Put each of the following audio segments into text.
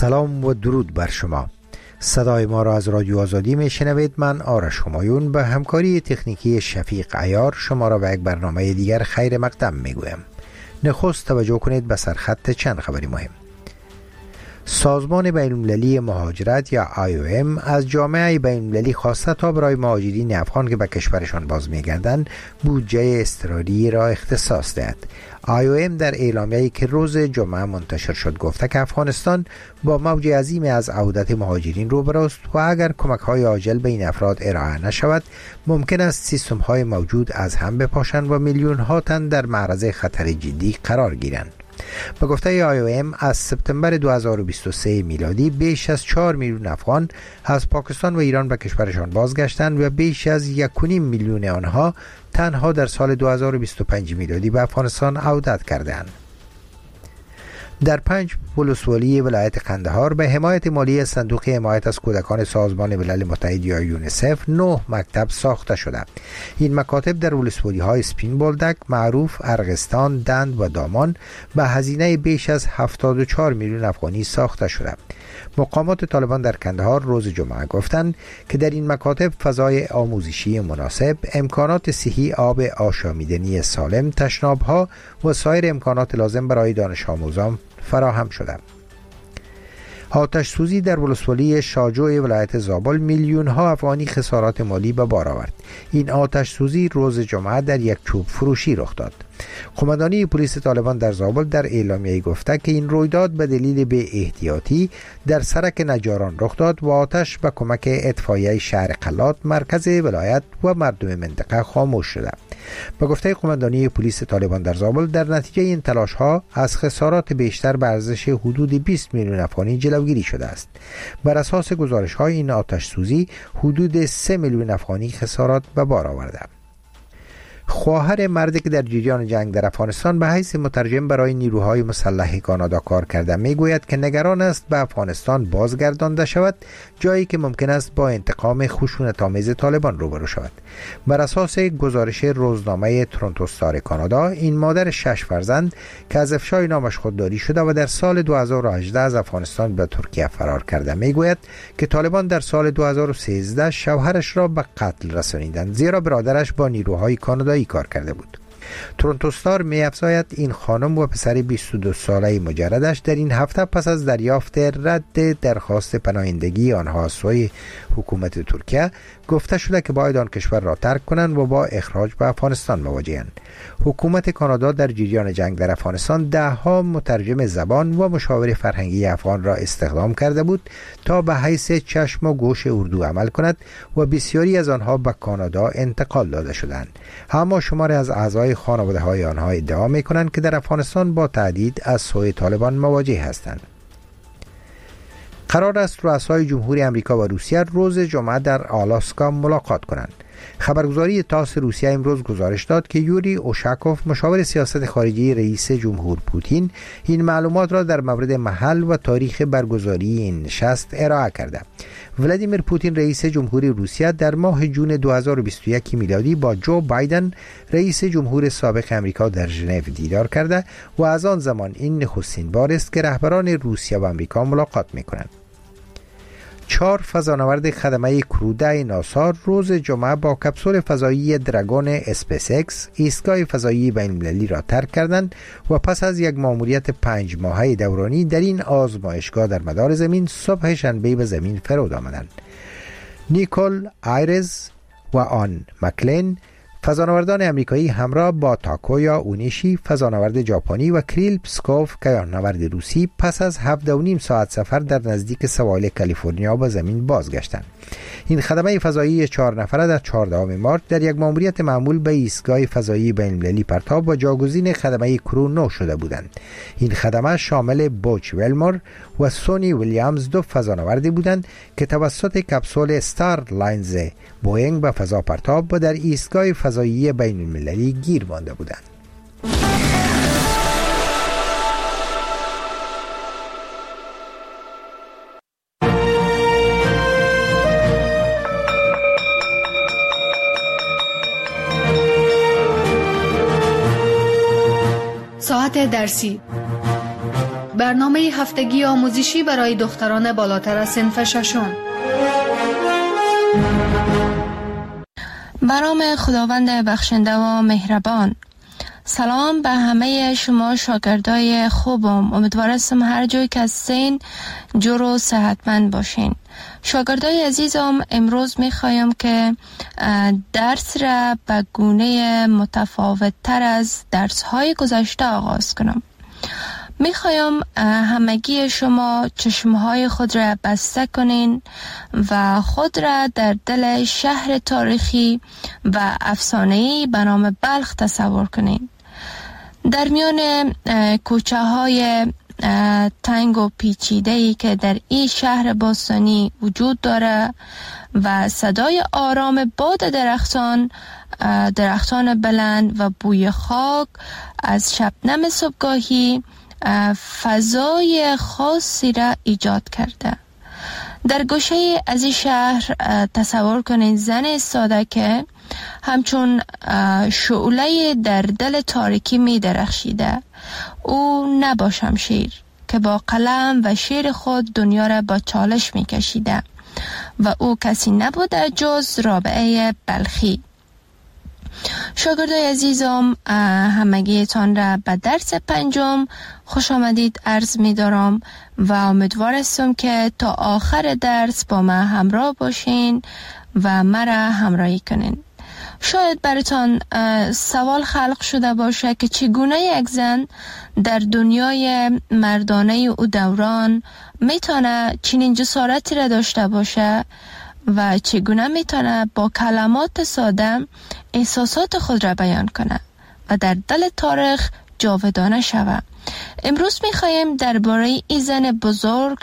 سلام و درود بر شما. صدای ما را از رادیو آزادی می شنوید. من آرش همایون به همکاری تکنیکی شفیق عیار شما را به یک برنامه دیگر خیر مقدم می گویم. نخست توجه کنید به سرخط چند خبری مهم. سازمان بین‌المللی مهاجرت یا IOM از جامعه بین‌المللی خواسته تا برای مهاجرین افغان که به کشورشان باز می‌گردند بودجه اضطراری را اختصاص دهد. IOM در اعلامیه‌ای که روز جمعه منتشر شد گفته که افغانستان با موج عظیم از عودت مهاجرین روبروست و اگر کمک‌های عاجل به این افراد ارائه نشود ممکن است سیستم‌های موجود از هم بپاشند و میلیون‌ها تن در معرض خطر جدی قرار گیرند. به گفته IOM از سپتامبر 2023 میلادی بیش از 4 میلیون افغان از پاکستان و ایران به کشورشان بازگشتند و بیش از 1.5 میلیون آنها تنها در سال 2025 میلادی به افغانستان عودت کردند. در 5 ولسوالی ولایت قندهار به حمایت مالی صندوق حمایت از کودکان سازمان ملل متحد یا یونیسف 9 مکتب ساخته شده. این مکاتب در ولسوالی های سپین بولدک، معروف، ارغستان، دند و دامان به هزینه بیش از 74 میلیون افغانی ساخته شده. مقامات طالبان در قندهار روز جمعه گفتند که در این مکاتب فضای آموزشی مناسب، امکانات صحی، آب آشامیدنی سالم، تشناب‌ها و سایر امکانات لازم برای دانش آموزان فراهم شده. آتش سوزی در ولسوالی شاجوی ولایت زابل میلیون ها افغانی خسارات مالی به بار آورد. این آتش سوزی روز جمعه در یک چوب فروشی رخ داد. قماندانی پلیس طالبان در زابل در اعلامیه گفته که این رویداد به دلیل بی احتیاطی در سرک نجاران رخ داد و آتش به کمک اطفائیه شهر قلات مرکز ولایت و مردم منطقه خاموش شده. به گفته قماندانی پلیس طالبان در زابل در نتیجه این تلاش ها از خسارات بیشتر به ارزش حدود 20 میلیون افغانی جلوگیری شده است. بر اساس گزارش های این آتش سوزی حدود 3 میلیون افغانی خسارات به بار آورده. خواهر مردی که در جریان جنگ در افغانستان به حیث مترجم برای نیروهای مسلح کانادا کار کرده میگوید که نگران است به افغانستان بازگردانده شود، جایی که ممکن است با انتقام خشونت‌آمیز طالبان روبرو شود. بر اساس گزارش روزنامه تورنتو استار کانادا، این مادر 6 فرزند که از افشای نامش خودداری شده و در سال 2018 از افغانستان به ترکیه فرار کرده میگوید که طالبان در سال 2013 شوهرش را به قتل رسانیدند، زیرا برادرش با نیروهای کانادایی کار کرده بود. تورنتو استار می افزاید این خانم و پسر 22 ساله مجردش در این هفته پس از دریافت رد درخواست پناهندگی آنها از سوی حکومت ترکیه گفته شده که باید آن کشور را ترک کنند و با اخراج به افغانستان مواجهند. حکومت کانادا در جریان جنگ در افغانستان 10 مترجم زبان و مشاور فرهنگی افغان را استخدام کرده بود تا به حیث چشم و گوش اردو عمل کند و بسیاری از آنها به کانادا انتقال داده شدند. اما شماری از اعضای خانواده های آنها ادعا می کنند که در افغانستان با تهدید از سوی طالبان مواجه هستند. قرار است رؤسای جمهوری امریکا و روسیه روز جمعه در آلاسکا ملاقات کنند. خبرگزاری تاس روسیه امروز گزارش داد که یوری اوشاکوف مشاور سیاست خارجی رئیس جمهور پوتین این معلومات را در مورد محل و تاریخ برگزاری این نشست ارائه کرده. ولادیمیر پوتین رئیس جمهوری روسیه در ماه جون 2021 میلادی با جو بایدن رئیس جمهور سابق امریکا در ژنو دیدار کرده و از آن زمان این نخستین بار است که رهبران روسیه و امریکا ملاقات می‌کنند. 4 فضانورد خدمه کرو ناسا روز جمعه با کپسول فضایی دراگون اسپیس اکس ایستگاه فضایی بین‌المللی را ترک کردند و پس از یک مأموریت 5 ماهه دورانی در این آزمایشگاه در مدار زمین صبح شنبه به زمین فرود آمدند. نیکول آیرز و آن مکلین فضانوردان امریکایی همراه با تاکویا اونیشی فضانورد ژاپنی و کریل پسکوف کیانورد روسی پس از 7.5 ساعت سفر در نزدیک سواحل کالیفرنیا به زمین بازگشتند. این خدمه فضایی 4 نفره در 14 مارس در یک مأموریت معمول به ایستگاه فضایی بین‌المللی پرتاب و جاگزین خدمه کرو نو شده بودند. این خدمه شامل بوچ ولمور و سونی ویلیامز 2 فضانوردی بودند که توسط کپسول استار لاینز بوئینگ به فضا پرتاب و در ایستگاه فضایی بین‌المللی گیر مانده بودند. ساعت درسی برنامه هفتگی آموزشی برای دختران بالاتر از صنف ششم. به نام خداوند بخشنده و مهربان. سلام به همه شما شاگردای خوبم. امیدوارم هر جایی که هستین جور و صحتمند باشین. شاگردای عزیزم، امروز میخوایم که درس را به گونه متفاوت تر از درس های گذشته آغاز کنم. میخوایم همگی شما چشمهای خود را بسته کنین و خود را در دل شهر تاریخی و افسانه‌ای به نام بلخ تصور کنین. در میان کوچه های تنگ و پیچیده‌ای که در این شهر باستانی وجود داره و صدای آرام باد درختان بلند و بوی خاک از شبنم صبحگاهی فضای خاصی را ایجاد کرده. در گوشه از این شهر تصور کنید زن ایستاده که همچون شعله در دل تاریکی می درخشیده. او نه با شمشیر که با قلم و شیر خود دنیا را با چالش می کشیده و او کسی نبوده جز رابعه بلخی. شاگردای عزیزم، همگیتان را به درس 5 خوش آمدید عرض می دارم و امیدوار هستم که تا آخر درس با من همراه باشین و مرا همراهی کنین. شاید براتان سوال خلق شده باشه که چگونه یک زن در دنیای مردانه او دوران میتونه چنین جسارتی را داشته باشه و چگونه میتونه با کلمات ساده احساسات خود را بیان کنه و در دل تاریخ جاودانه شود. امروز میخوایم درباره این زن بزرگ،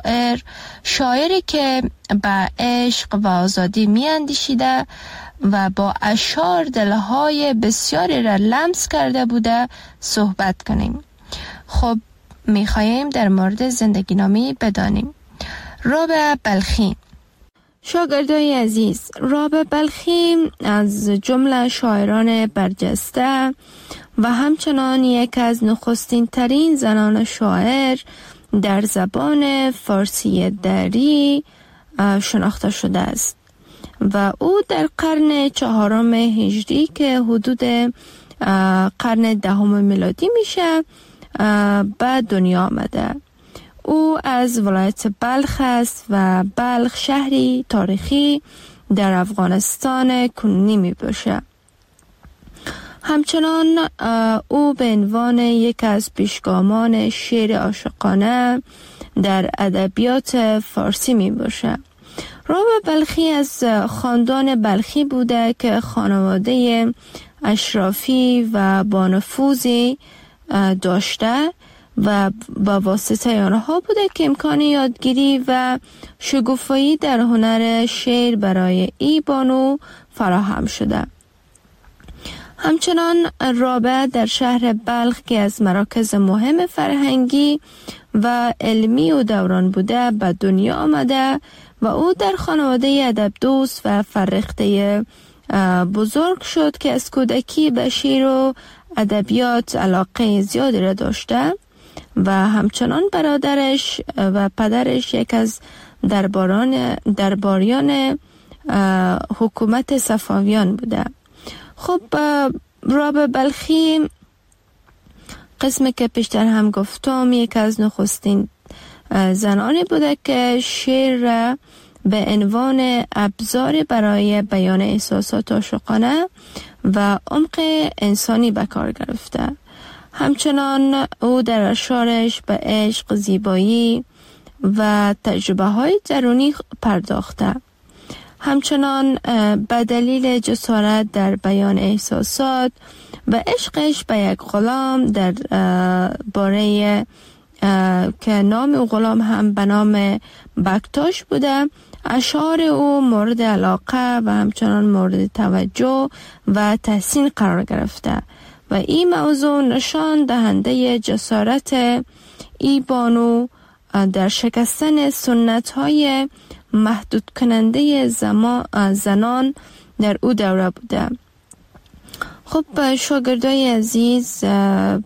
شاعری که به عشق و آزادی میاندیشیده و با اشعار دلهای بسیاری را لمس کرده بوده صحبت کنیم. خب میخوایم در مورد زندگی نامی بدانیم. رابعه بلخی. شاگردای عزیز، رابعه بلخی از جمله شاعران برجسته و همچنان یک از نخستین ترین زنان شاعر در زبان فارسی دری شناخته شده است و او در قرن 4 هجری که حدود قرن 10 میلادی میشه به دنیا آمده. او از ولایت بلخ است و بلخ شهری تاریخی در افغانستان کنونی می باشه. همچنان او به عنوان یک از پیشگامان شعر عاشقانه در ادبیات فارسی می باشه. رابعه بلخی از خاندان بلخی بوده که خانواده اشرافی و با نفوذی داشته و با واسطه آنها بوده که امکان یادگیری و شگوفایی در هنر شعر برای ای بانو فراهم شده. همچنان رابعه در شهر بلخ که از مراکز مهم فرهنگی و علمی و دوران بوده به دنیا آمده و او در خانواده ادب دوست و فرهیخته بزرگ شد که از کودکی به شعر و ادبیات علاقه زیادی را داشته و همچنان برادرش و پدرش یک از درباریان حکومت صفویان بوده. خب رابعه بلخی قسمی که پیشتر هم گفتم یک از نخستین زنانی بوده که شعر را به عنوان ابزار برای بیان احساسات عاشقانه و عمق انسانی به کار گرفته. همچنان او در اشعارش به عشق، زیبایی و تجربه های درونی پرداخته. همچنان به دلیل جسارت در بیان احساسات و عشقش به یک غلام در باره که نام او غلام هم به نام بکتاش بوده، اشعار او مورد علاقه و همچنان مورد توجه و تحسین قرار گرفته و این موضوع نشان دهنده جسارت ای بانو در شکستن سنت های محدود کننده زنان در او دوره بوده. خب شاگردای عزیز،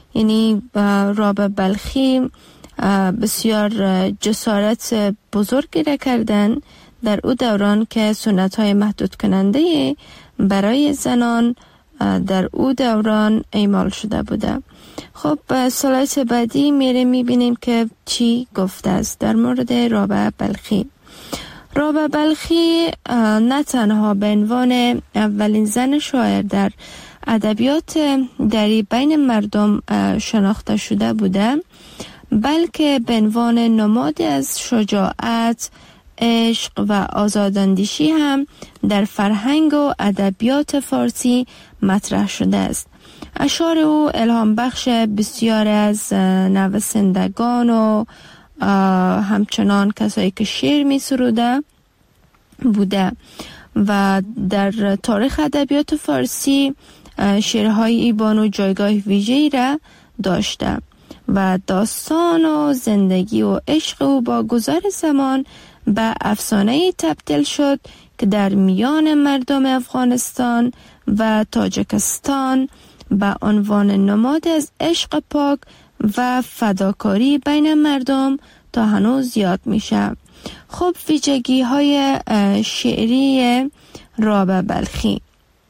یعنی رابعه بلخی بسیار جسارت بزرگی را کردن در او دوران که سنت‌های محدود کننده برای زنان در او دوران اعمال شده بوده. خب سلایت بعدی میبینیم که چی گفته است در مورد رابعه بلخی. رابعه بلخی نه تنها به عنوان اولین زن شاعر در ادبیات دری بین مردم شناخته شده بوده، بلکه به عنوان نمادی از شجاعت، عشق و آزاداندیشی هم در فرهنگ و ادبیات فارسی مطرح شده است. اشعار او الهام بخش بسیار از نویسندگان و همچنان کسایی که شعر می سروده بوده و در تاریخ ادبیات فارسی شعرهای ای بانو جایگاه ویژه‌ای را داشته و داستان و زندگی و عشق او با گذر زمان به افسانه‌ای تبدیل شد که در میان مردم افغانستان و تاجیکستان به عنوان نماد از عشق پاک و فداکاری بین مردم تا هنوز یاد میشه. خب ویژگی های شعری رابعه بلخی.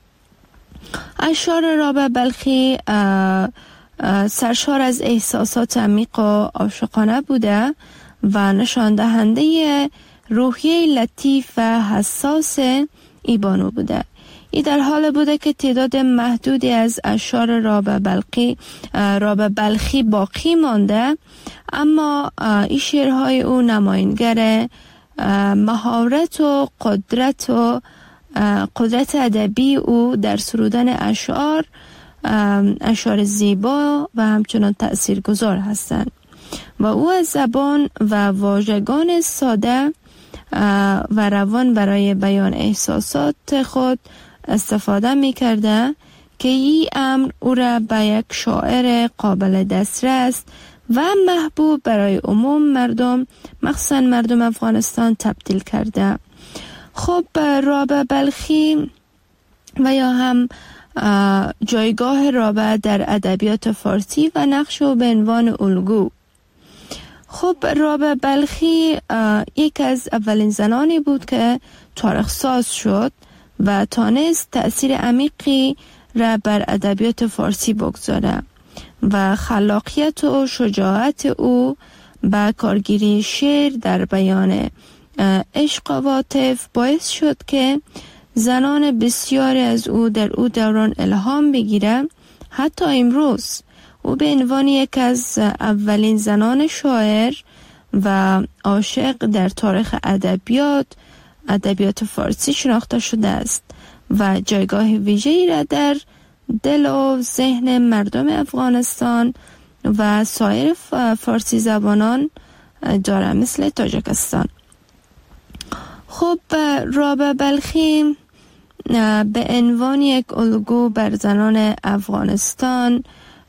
اشعار رابعه بلخی سرشار از احساسات عمیق و عاشقانه بوده و نشان دهنده روحیه لطیف و حساس ای بانو بوده. ای در حال بوده که تعداد محدودی از اشعار رابعه بلخی باقی مانده، اما این شعرهای او نماینگر مهارت و قدرت ادبی او در سرودن اشعار زیبا و همچنان تأثیرگذار هستند و او از زبان و واژگان ساده و روان برای بیان احساسات خود استفاده می کرده که این امر او را به یک شاعر قابل دسترس و محبوب برای عموم مردم، مخصوصا مردم افغانستان، تبدیل کرده. خب رابعه بلخی و یا هم جایگاه رابعه در ادبیات فارسی و نقش او به عنوان الگو. خب رابعه بلخی یک از اولین زنانی بود که تاریخ ساز شد و تانست تأثیر عمیقی را بر ادبیات فارسی بگذاره و خلاقیت و شجاعت او با کارگیری شعر در بیان عشق و عاطفه باعث شد که زنان بسیاری از او در او دوران الهام بگیره. حتی امروز او به عنوان یک از اولین زنان شاعر و عاشق در تاریخ ادبیات فارسی شناخته شده است و جایگاه ویژه‌ای را در دل و ذهن مردم افغانستان و سایر فارسی زبانان داره، مثل تاجیکستان. خب رابعه بلخی به عنوان یک الگو بر زنان افغانستان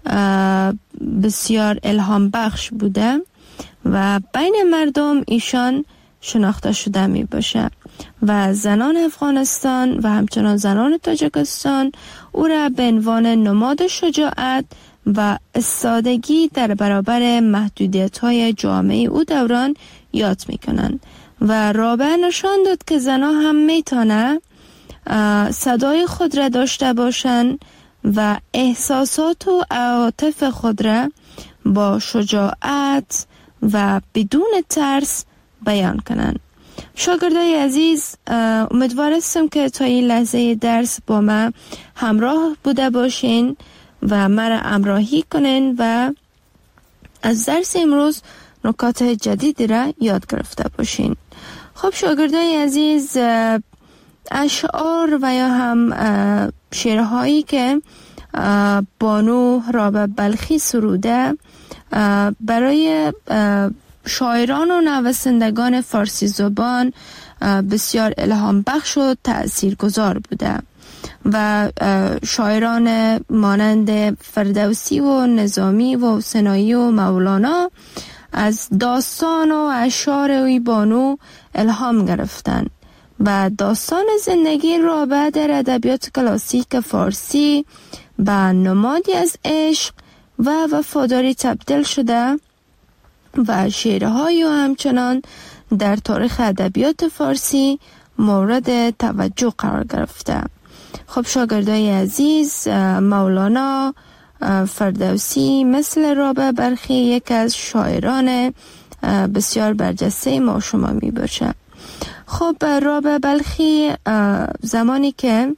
بسیار الهام بخش بوده و بین مردم ایشان شناخته شده می باشه و زنان افغانستان و همچنان زنان تاجیکستان او را به عنوان نماد شجاعت و استادگی در برابر محدودیت‌های جامعه او دوران یاد می‌کنند و رابعه نشان داد که زنان هم میتونه صدای خود را داشته باشند و احساسات و عواطف خود را با شجاعت و بدون ترس بیان کنند. شاگردای عزیز، امیدوار هستم که تا این لحظه درس با من همراه بوده باشین و مرا همراهی کنین و از درس امروز نکات جدیدی را یاد گرفته باشین. خب شاگردای عزیز، اشعار و یا هم شعرهایی که بانو رابعه بلخی سروده برای شاعران و نویسندگان فارسی زبان بسیار الهام بخش و تأثیرگذار بوده و شاعران مانند فردوسی و نظامی و سنایی و مولانا از داستان و اشعار وی بانو الهام گرفتند و داستان زندگی رابعه در ادبیات کلاسیک فارسی به نمادی از عشق و وفاداری تبدیل شده و شعرهای و همچنان در تاریخ ادبیات فارسی مورد توجه قرار گرفته. خب شاگردای عزیز، مولانا فردوسی مثل رابعه بلخی یک از شاعران بسیار برجسته ما شما می باشه. خب رابعه بلخی زمانی که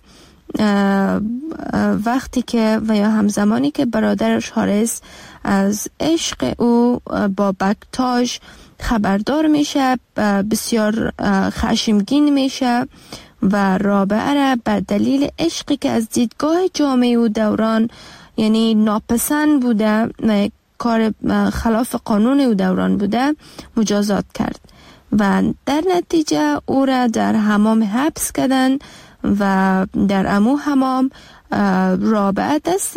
وقتی که و یا همزمانی که برادرش حارث از عشق او با بکتاژ خبردار میشه بسیار خشمگین میشه و رابعه را به دلیل عشقی که از دیدگاه جامعه و دوران یعنی ناپسند بوده و کار خلاف قانون او دوران بوده مجازات کرد و در نتیجه او را در حمام حبس کردن و در امو حمام رابعه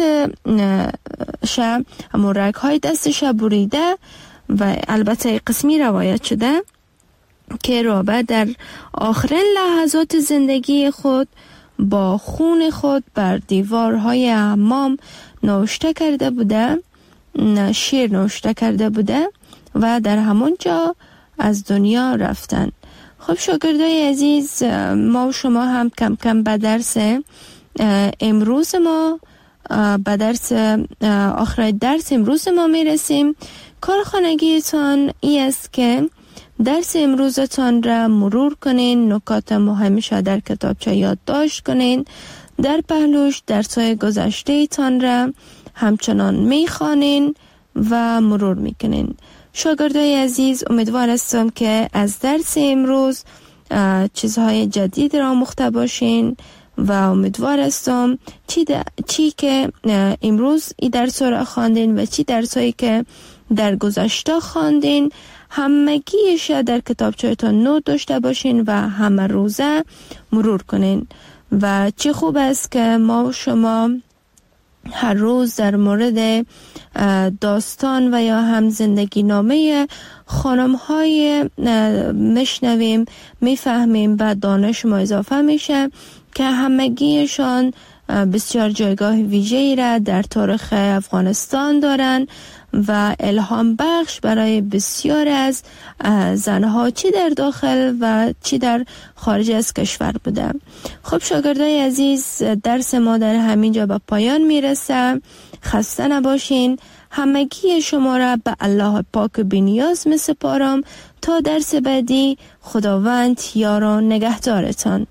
رگ های دستش بریده و البته قسمی روایت شده که رابعه در آخرین لحظات زندگی خود با خون خود بر دیوارهای حمام نوشته کرده بوده، شعر نوشته کرده بوده و در همون جا از دنیا رفتن. خب شاگردای عزیز، ما و شما هم کم کم به درس امروز ما به درس آخر درس امروز ما میرسیم. کارخانگیتان ای است که درس امروزتان را مرور کنین، نکات مهمش در کتابچه یادداشت کنین، در پهلوش درس‌های گذشته تان را همچنان میخوانین و مرور میکنین. شاگردای عزیز، امیدوار هستم که از درس امروز چیزهای جدید را آموخته باشین و امیدوار هستم چی که امروز این درس را خواندین و چی درسایی که در گذشته خواندین همگیش در کتابچه‌تان نوت داشته باشین و همه روزه مرور کنین. و چه خوب است که ما و شما هر روز در مورد داستان و یا هم زندگی نامه خانم های مشنویم، میفهمیم و دانش ما اضافه میشه که همگیشان بسیار جایگاه ویژه‌ای را در تاریخ افغانستان دارن و الهام بخش برای بسیار از زنها چی در داخل و چی در خارج از کشور بوده. خب شاگردای عزیز، درس ما در همین جا به پایان میرسه. خسته نباشین. همگی شما را به الله پاک بی‌نیاز میسپارم تا درس بعدی. خداوند یار و نگهدارتان.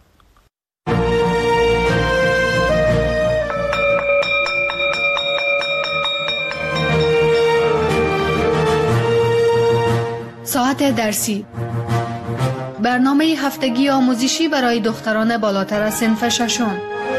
ساعت درسی، برنامه هفتگی آموزشی برای دختران بالاتر از صنف ششم.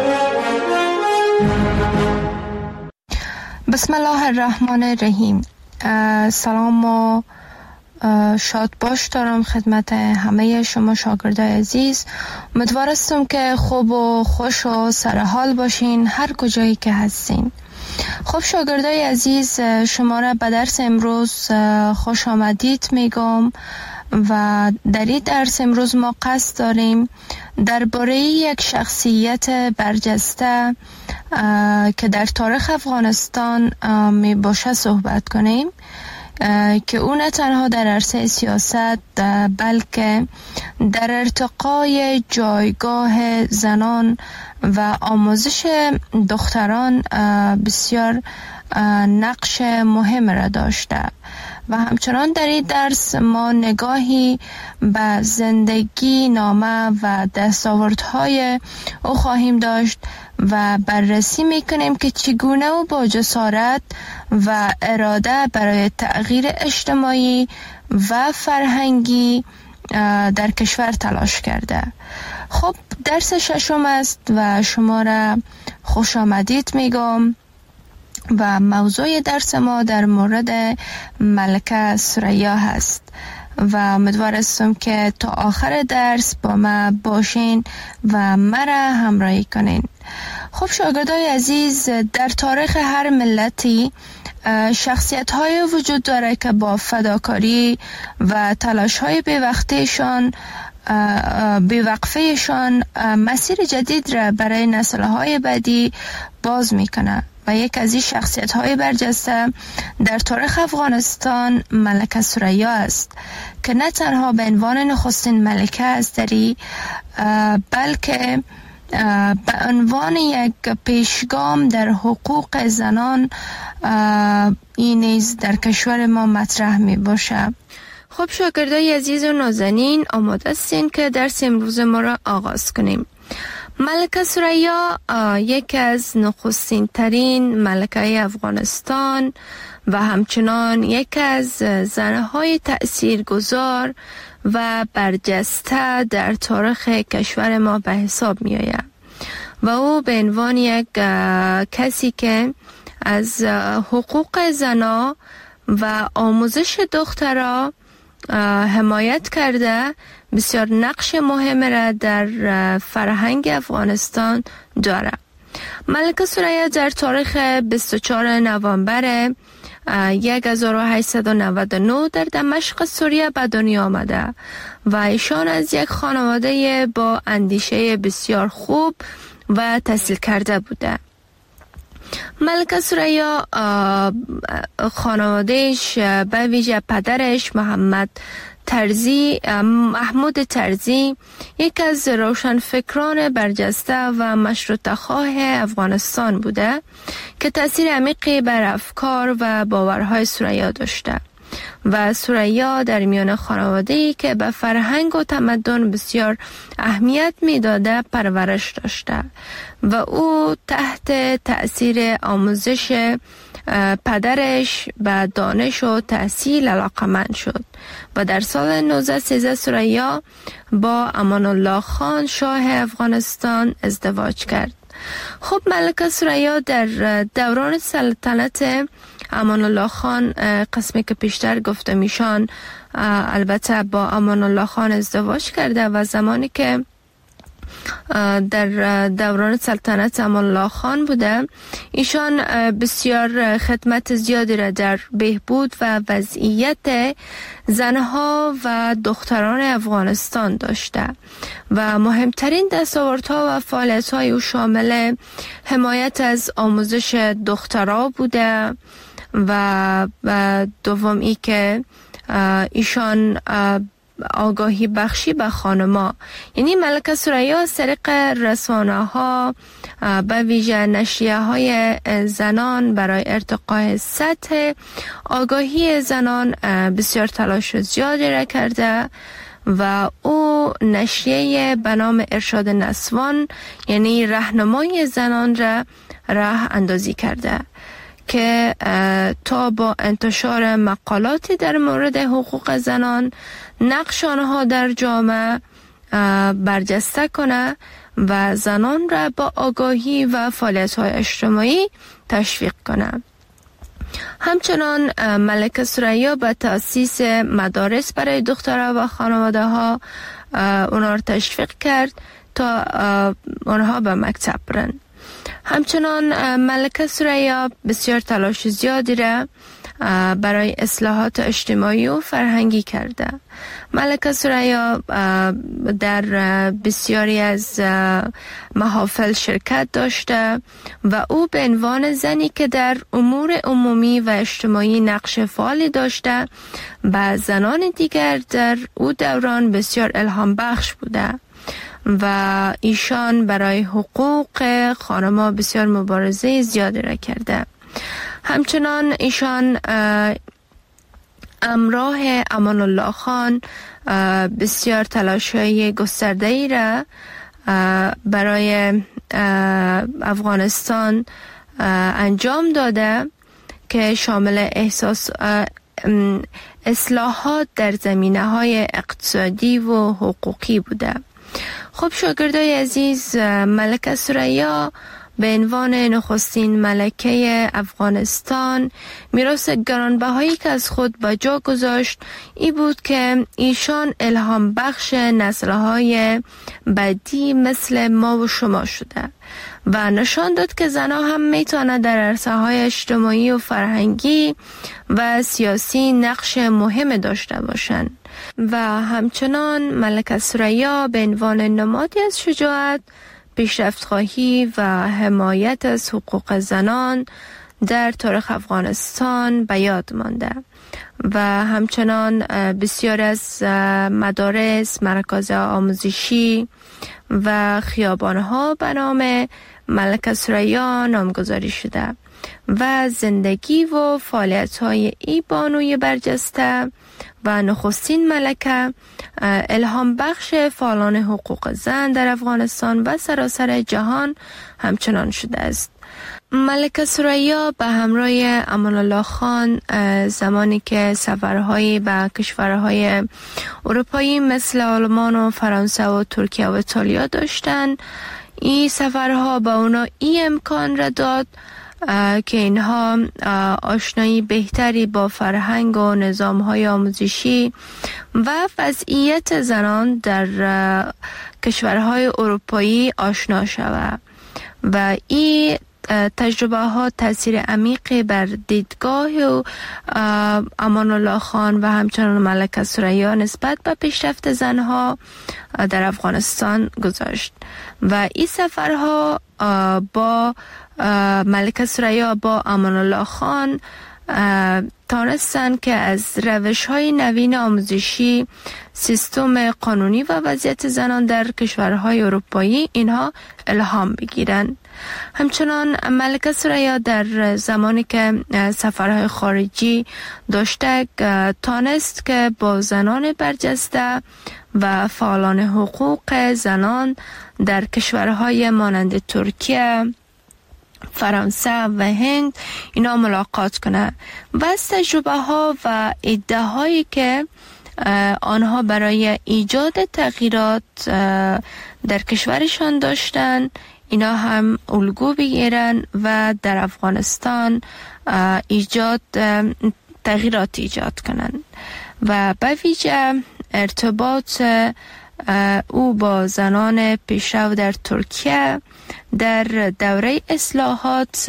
بسم الله الرحمن الرحیم. سلام و شاد باش دارم خدمت همه شما شاگردای عزیز. امیدوار هستم که خوب و خوش و سرحال باشین هر کجایی که هستین. خب شاگردای عزیز، شما را به درس امروز خوش آمدید میگم و در این درس امروز ما قصد داریم درباره یک شخصیت برجسته که در تاریخ افغانستان می باشه صحبت کنیم که او نه تنها در عرصه سیاست بلکه در ارتقای جایگاه زنان و آموزش دختران بسیار نقش مهم را داشته و همچنان در این درس ما نگاهی به زندگی نامه و دستاوردهای او خواهیم داشت و بررسی میکنیم که چگونه او با جسارت و اراده برای تغییر اجتماعی و فرهنگی در کشور تلاش کرده. خب درس ششم است و شما را خوش آمدید میگم و موضوع درس ما در مورد ملکه ثریا هست و امیدوار هستم که تا آخر درس با ما باشین و مرا همراهی کنین. خب شاگردای عزیز، در تاریخ هر ملتی شخصیت های وجود داره که با فداکاری و تلاش های بیوقفهشان مسیر جدید را برای نسل های بعدی باز میکنه و یک از این شخصیت‌های برجسته در تاریخ افغانستان ملکه ثریا است که نه تنها به عنوان نخستین ملکه ازدری بلکه به عنوان یک پیشگام در حقوق زنان این نیز در کشور ما مطرح می باشه. خب شاگردای عزیز و نازنین، آماده هستین که درس امروز ما را آغاز کنیم. ملکه ثریا یکی از نخستین ترین ملکه افغانستان و همچنان یکی از زنهای تأثیرگذار و برجسته در تاریخ کشور ما به حساب می آید و او به عنوان یک کسی که از حقوق زنا و آموزش دخترها حمایت کرده بسیار نقش مهم را در فرهنگ افغانستان داره. ملکه ثریا در تاریخ 24 نوامبر 1899 در دمشق سوریه به دنیا آمده و ایشان از یک خانواده با اندیشه بسیار خوب و تحصیل کرده بوده. ملکه ثریا خانوادهش به ویژه پدرش محمود ترزی یک از روشنفکران برجسته و مشروطه‌خواه افغانستان بوده که تأثیر عمیقی بر افکار و باورهای ثریا داشته و ثریا در میان خانواده‌ای که به فرهنگ و تمدن بسیار اهمیت می‌داده پرورش داشته و او تحت تأثیر آموزش پدرش به دانش و تحصیل علاقمند شد و در سال 1913 ثریا با امان الله خان شاه افغانستان ازدواج کرد. خب ملکه ثریا در دوران سلطنت امان الله خان، قسمی که پیشتر گفته میشان البته با امان الله خان ازدواج کرده و زمانی که در دوران سلطنت امان الله خان بوده ایشان بسیار خدمت زیادی را در بهبود و وضعیت زنها و دختران افغانستان داشته و مهمترین دستاوردها و فعالیت‌های او شامل حمایت از آموزش دخترها بوده و دومی که ایشان آگاهی بخشی به خانما، یعنی ملکه ثریا از طریق رسانه ها به ویژه نشریه های زنان برای ارتقاء سطح آگاهی زنان بسیار تلاش زیادی را کرده و او نشریه به نام ارشاد نسوان یعنی راهنمای زنان را راه اندازی کرده که تا با انتشار مقالاتی در مورد حقوق زنان نقش آنها در جامعه برجسته کنه و زنان را با آگاهی و فعالیت‌های اجتماعی تشویق کنه. همچنان ملکه ثریا به تأسیس مدارس برای دخترها و خانواده ها اونها را تشویق کرد تا اونها به مکتب برن. همچنان ملکه ثریا بسیار تلاش زیادی را برای اصلاحات اجتماعی و فرهنگی کرده. ملکه ثریا در بسیاری از محافل شرکت داشته و او به عنوان زنی که در امور عمومی و اجتماعی نقش فعالی داشته به زنان دیگر در او دوران بسیار الهام بخش بوده و ایشان برای حقوق خانم‌ها بسیار مبارزه زیادی را کرده. همچنان ایشان همراه امان الله خان بسیار تلاش‌های گسترده‌ای را برای افغانستان انجام داده که شامل اصلاحات در زمینه‌های اقتصادی و حقوقی بوده. خب شاگردای عزیز، ملکه ثریا به عنوان نخستین ملکه افغانستان میراث گرانبهایی که از خود به جا گذاشت این بود که ایشان الهام بخش نسل‌های بعدی مثل ما و شما شده و نشان داد که زنها هم میتونه در عرصه‌های اجتماعی و فرهنگی و سیاسی نقش مهم داشته باشند و همچنان ملکه ثریا به عنوان نمادی از شجاعت، پیشرفت‌خواهی و حمایت از حقوق زنان در تاریخ افغانستان به یاد مانده و همچنان بسیار از مدارس، مراکز آموزشی و خیابان‌ها به نام ملکه ثریا نامگذاری شده و زندگی و فعالیت‌های ای بانوی برجسته و نخستین ملکه الهام بخش فعالان حقوق زن در افغانستان و سراسر جهان همچنان شده است. ملکه ثریا به همراه امان الله خان زمانی که سفرهایی به کشورهای اروپایی مثل آلمان و فرانسه و ترکیه و ایتالیا داشتند، این سفرها به اونا این امکان را داد که اینها آشنایی بهتری با فرهنگ و نظام‌های آموزشی و وضعیت زنان در کشورهای اروپایی آشنا شود و این تجربه ها تاثیر عمیقی بر دیدگاه و امان الله خان و همچنان ملکه ثریا نسبت به پیشرفت زنها در افغانستان گذاشت و این سفرها با ملکه ثریا با امان الله خان تانستند که از روش‌های نوین آموزشی، سیستم قانونی و وضعیت زنان در کشورهای اروپایی اینها الهام بگیرند. همچنان ملکه ثریا در زمانی که سفرهای خارجی داشته تانست که با زنان برجسته و فعالان حقوق زنان در کشورهای مانند ترکیه، فرانسه و هند اینا ملاقات کنه و از تجربه ها و ایده هایی که آنها برای ایجاد تغییرات در کشورشان داشتن اینا هم الگو بگیرن و در افغانستان تغییرات ایجاد کنن و به ویژه ارتباط او با زنان پیشرو در ترکیه در دوره اصلاحات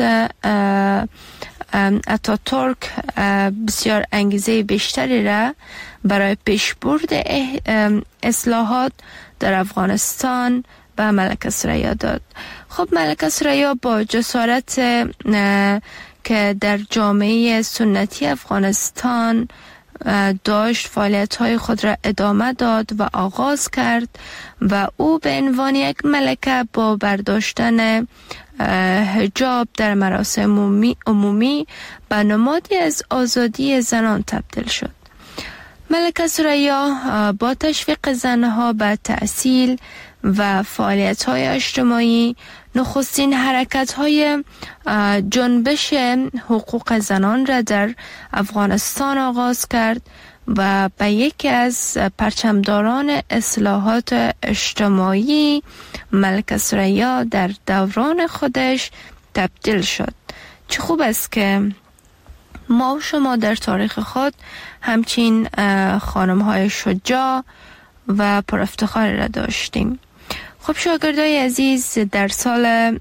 اتاتورک بسیار انگیزه بیشتری را برای پیشبرد اصلاحات در افغانستان به ملکه ثریا داد. خب ملکه ثریا با جسارت که در جامعه سنتی افغانستان داشت فعالیت‌های خود را ادامه داد و آغاز کرد و او به عنوان یک ملکه با برداشتن حجاب در مراسم عمومی به نمادی از آزادی زنان تبدیل شد. ملکه ثریا با تشویق زنها به تحصیل و فعالیت‌های اجتماعی نخستین حرکت‌های جنبش حقوق زنان را در افغانستان آغاز کرد و به یکی از پرچمداران اصلاحات اجتماعی ملکه ثریا در دوران خودش تبدیل شد. چه خوب است که ما و شما در تاریخ خود همچین خانم‌های شجاع و پرافتخار را داشتیم. خب شاگردای عزیز، در سال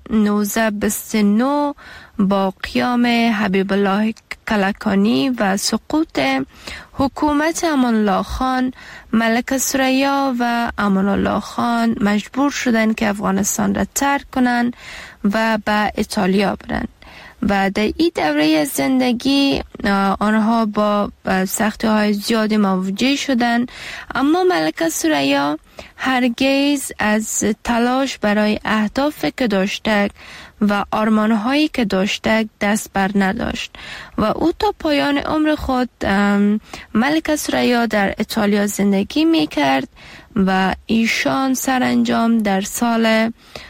1929 با قیام حبیب الله کلکانی و سقوط حکومت امان الله خان، ملکه ثریا و امان الله خان مجبور شدند که افغانستان را ترک کنند و به ایتالیا برند و در این دوره زندگی آنها با سختی‌های زیادی مواجه شدند، اما ملکه ثریا هرگز از تلاش برای اهدافی که داشته و آرمان‌هایی که داشته دست بر نداشت و او تا پایان عمر خود ملکه ثریا در ایتالیا زندگی می‌کرد و ایشان سرانجام در سال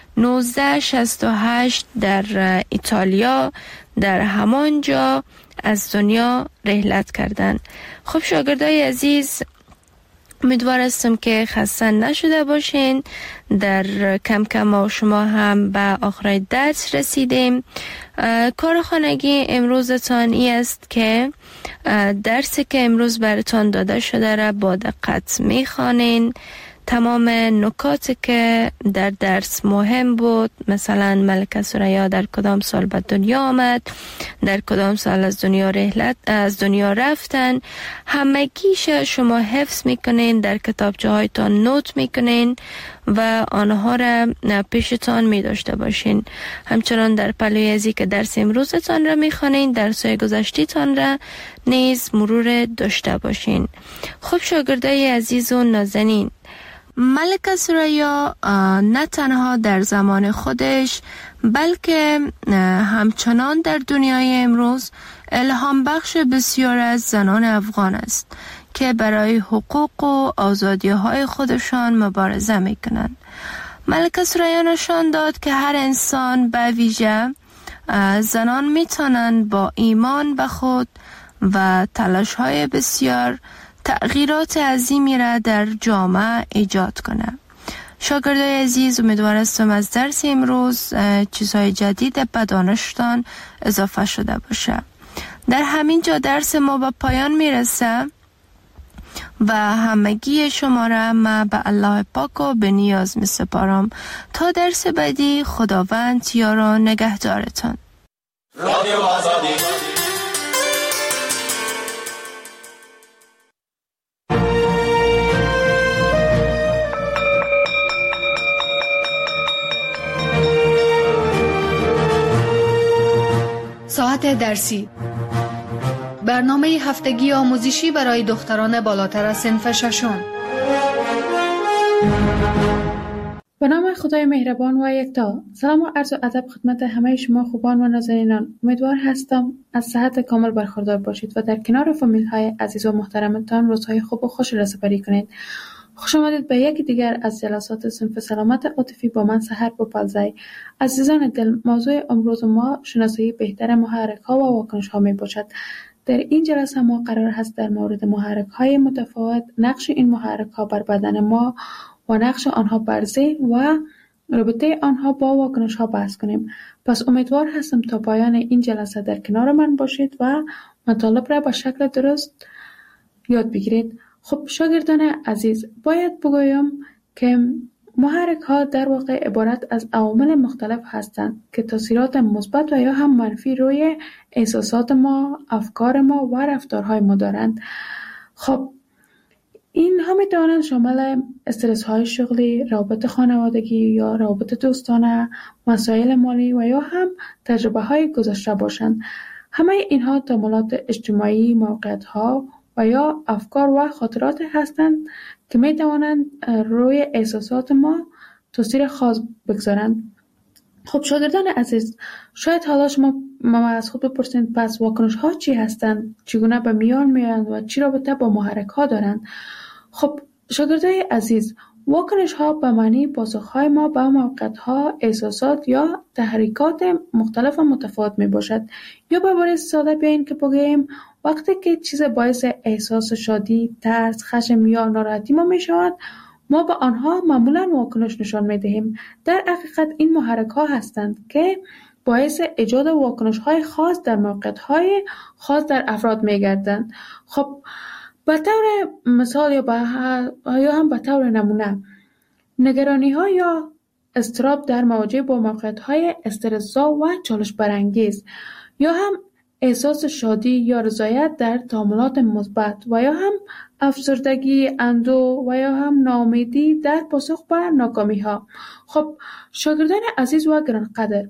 1968 در ایتالیا در همان جا از دنیا رحلت کردند. خب شاگردای عزیز، امیدوار هستم که خسته نشده باشین. در کم کم ما شما هم به آخر درس رسیدیم. کار خانگی امروزتان ای است که درسی که امروز براتان داده شده را با دقت میخوانین، تمام نکاتی که در درس مهم بود، مثلا ملکه ثریا در کدام سال به دنیا آمد، در کدام سال از دنیا رفتن، همگیش شما حفظ میکنین، در کتابچه هایتان نوت میکنین و آنها را پیشتان می داشته باشین. همچنان در پلوی ازی که درس امروزتان را میخوانین، درس‌های گذشته‌تان را نیز مرور داشته باشین. خب شاگردای عزیز و نازنین، ملکه ثریا نه تنها در زمان خودش بلکه همچنان در دنیای امروز الهام بخش بسیار از زنان افغان است که برای حقوق و آزادی های خودشان مبارزه می کنند. ملکه ثریا نشان داد که هر انسان به ویژه زنان می توانند با ایمان به خود و تلاش های بسیار تغییرات عظیمی را در جامعه ایجاد کنند. شاگردای عزیز، امیدوار هستم از درس امروز چیزهای جدید به دانشتان اضافه شده باشه. در همین جا درس ما به پایان میرسه و همگی شما را من به الله پاک و به نیاز می سپارم. تا درس بعدی، خداوند یار و نگهدارتان. رادیو آزادی. ساعت درسی، برنامه هفتگی آموزشی برای دختران بالاتر از صنف ششم. به نام خدای مهربان و یکتا. سلام و عرض ادب خدمت همه شما خوبان و نازنینان. امیدوار هستم از صحت کامل برخوردار باشید و در کنار فامیل های عزیز و محترمتان روزهای خوب و خوش را سپری کنید. خوش آمدید به یکی دیگر از جلسات صنف سلامت عاطفی با من سحر بوپلزی. عزیزان دل، موضوع امروز ما شناسایی بهتر محرک ها و واکنش ها می باشد. در این جلسه ما قرار هست در مورد محرک های متفاوت، نقش این محرک ها بر بدن ما و نقش آنها بر ذهن و رابطه آنها با واکنش ها بحث کنیم. پس امیدوار هستم تا پایان این جلسه در کنار من باشید و مطالب را به شکل درست یاد بگیرید. خب شاگردان عزیز، باید بگویم که محرک ها در واقع عبارت از عوامل مختلف هستند که تاثیرات مثبت و یا هم منفی روی احساسات ما، افکار ما و رفتارهای ما دارند. خب اینها می توانند شامل استرس های شغلی، روابط خانوادگی یا روابط دوستانه، مسائل مالی و یا هم تجربه های گذشته باشند. همه اینها تمایلات اجتماعی، موقعیت ها و یا افکار و خاطرات هستند که می توانند روی احساسات ما تاثیر خاص بگذارند. خب شاگردان عزیز، شاید حالا شما از خود بپرسید پس واکنش ها چی هستند؟ چگونه به میان میآیند و چی رابطه با محرک ها دارند؟ خب شاگردای عزیز، واکنش ها به معنی پاسخ های ما به موقعیت ها، احساسات یا تحریکات مختلف و متفاوت می باشد. یا به عبارت ساده بیاین که بگوییم وقتی که چیز باعث احساس شادی، ترس، خشم یا ناراحتی ما می شود، ما به آنها معمولا واکنش نشان می دهیم. در حقیقت این محرک ها هستند که باعث ایجاد واکنش های خاص در موقعیت های خاص در افراد می گردند. خب به طور مثال یا هم به طور نمونه، نگرانی ها یا اضطراب در مواجهه با موقعیت های استرس‌زا و چالش برانگیز، یا هم احساس شادی یا رضایت در تعاملات مثبت و یا هم افسردگی، اندوه و یا هم ناامیدی در پاسخ به ناکامی ها. خب شاگردان عزیز و گرانقدر،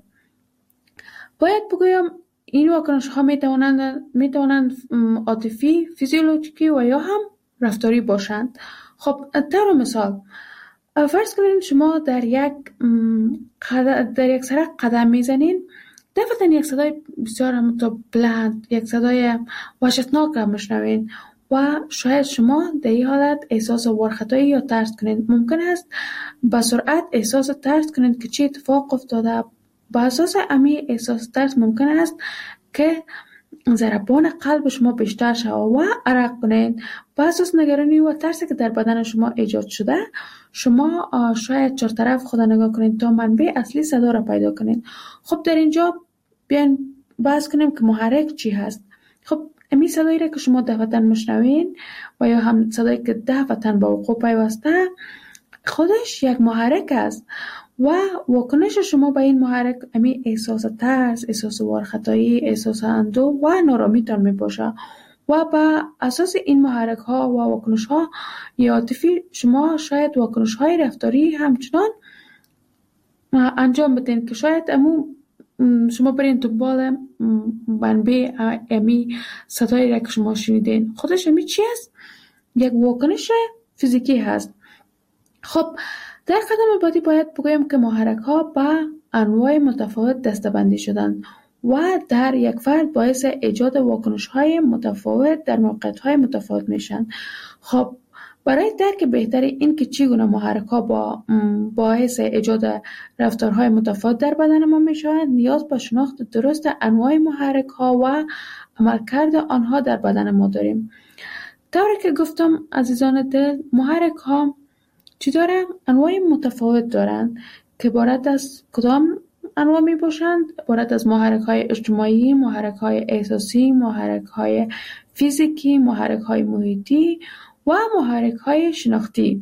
باید بگویم این واکنش ها می توانند عاطفی، فیزیولوژیکی و یا هم رفتاری باشند. خب طور مثال، فرض کنید شما در یک سرک قدم میزنین، دفعتا یک صدای بسیار بلند، یک صدای وحشتناک میشنوین و شاید شما در این حالت احساس وارخطایی یا ترس کنید. ممکن است به سرعت احساس ترس کنید که چه اتفاق افتاده. با اساس امی احساس ترس ممکن است که ضربان قلب شما بیشتر شود و عرق کنید. با اساس نگرانی و ترسی که در بدن شما ایجاد شده، شما شاید چهارطرف خود نگاه کنید تا منبع اصلی صدا را پیدا کنید. خب در اینجا بیاین بحث کنیم که محرک چی هست. خب امی صدایی را که شما دفعتاً میشنوین و یا هم صدایی که دفعتاً با وقوع پیوسته، خودش یک محرک است و واکنش شما به این محرک امی احساس ترس، احساس وارخطایی، احساس اندوه و نارامیتان می باشه و با اساس این محرک ها و واکنش ها عاطفی شما شاید واکنش های رفتاری همچنان انجام بدین که شاید شما برین دنبال منبع امی صدایی را که شما شنیدین. خودش امی چی است؟ یک واکنش فیزیکی هست. خب در قدم بعدی باید بگویم که محرک ها به انواع متفاوت دسته‌بندی شدند و در یک فرد باعث ایجاد واکنش های متفاوت در موقعیت های متفاوت میشن. خب برای درک بهتر این که چگونه محرک ها باعث ایجاد رفتارهای متفاوت در بدن ما میشوند، نیاز به شناخت درست انواع محرک ها و عملکرد آنها در بدن ما داریم. طوری که گفتم عزیزان دل، محرک ها چی دارن؟ انواع متفاوت دارند که عبارت از کدام انواع می باشند؟ عبارت از محرک های اجتماعی، محرک های احساسی، محرک های فیزیکی، محرک های محیطی و محرک های شناختی.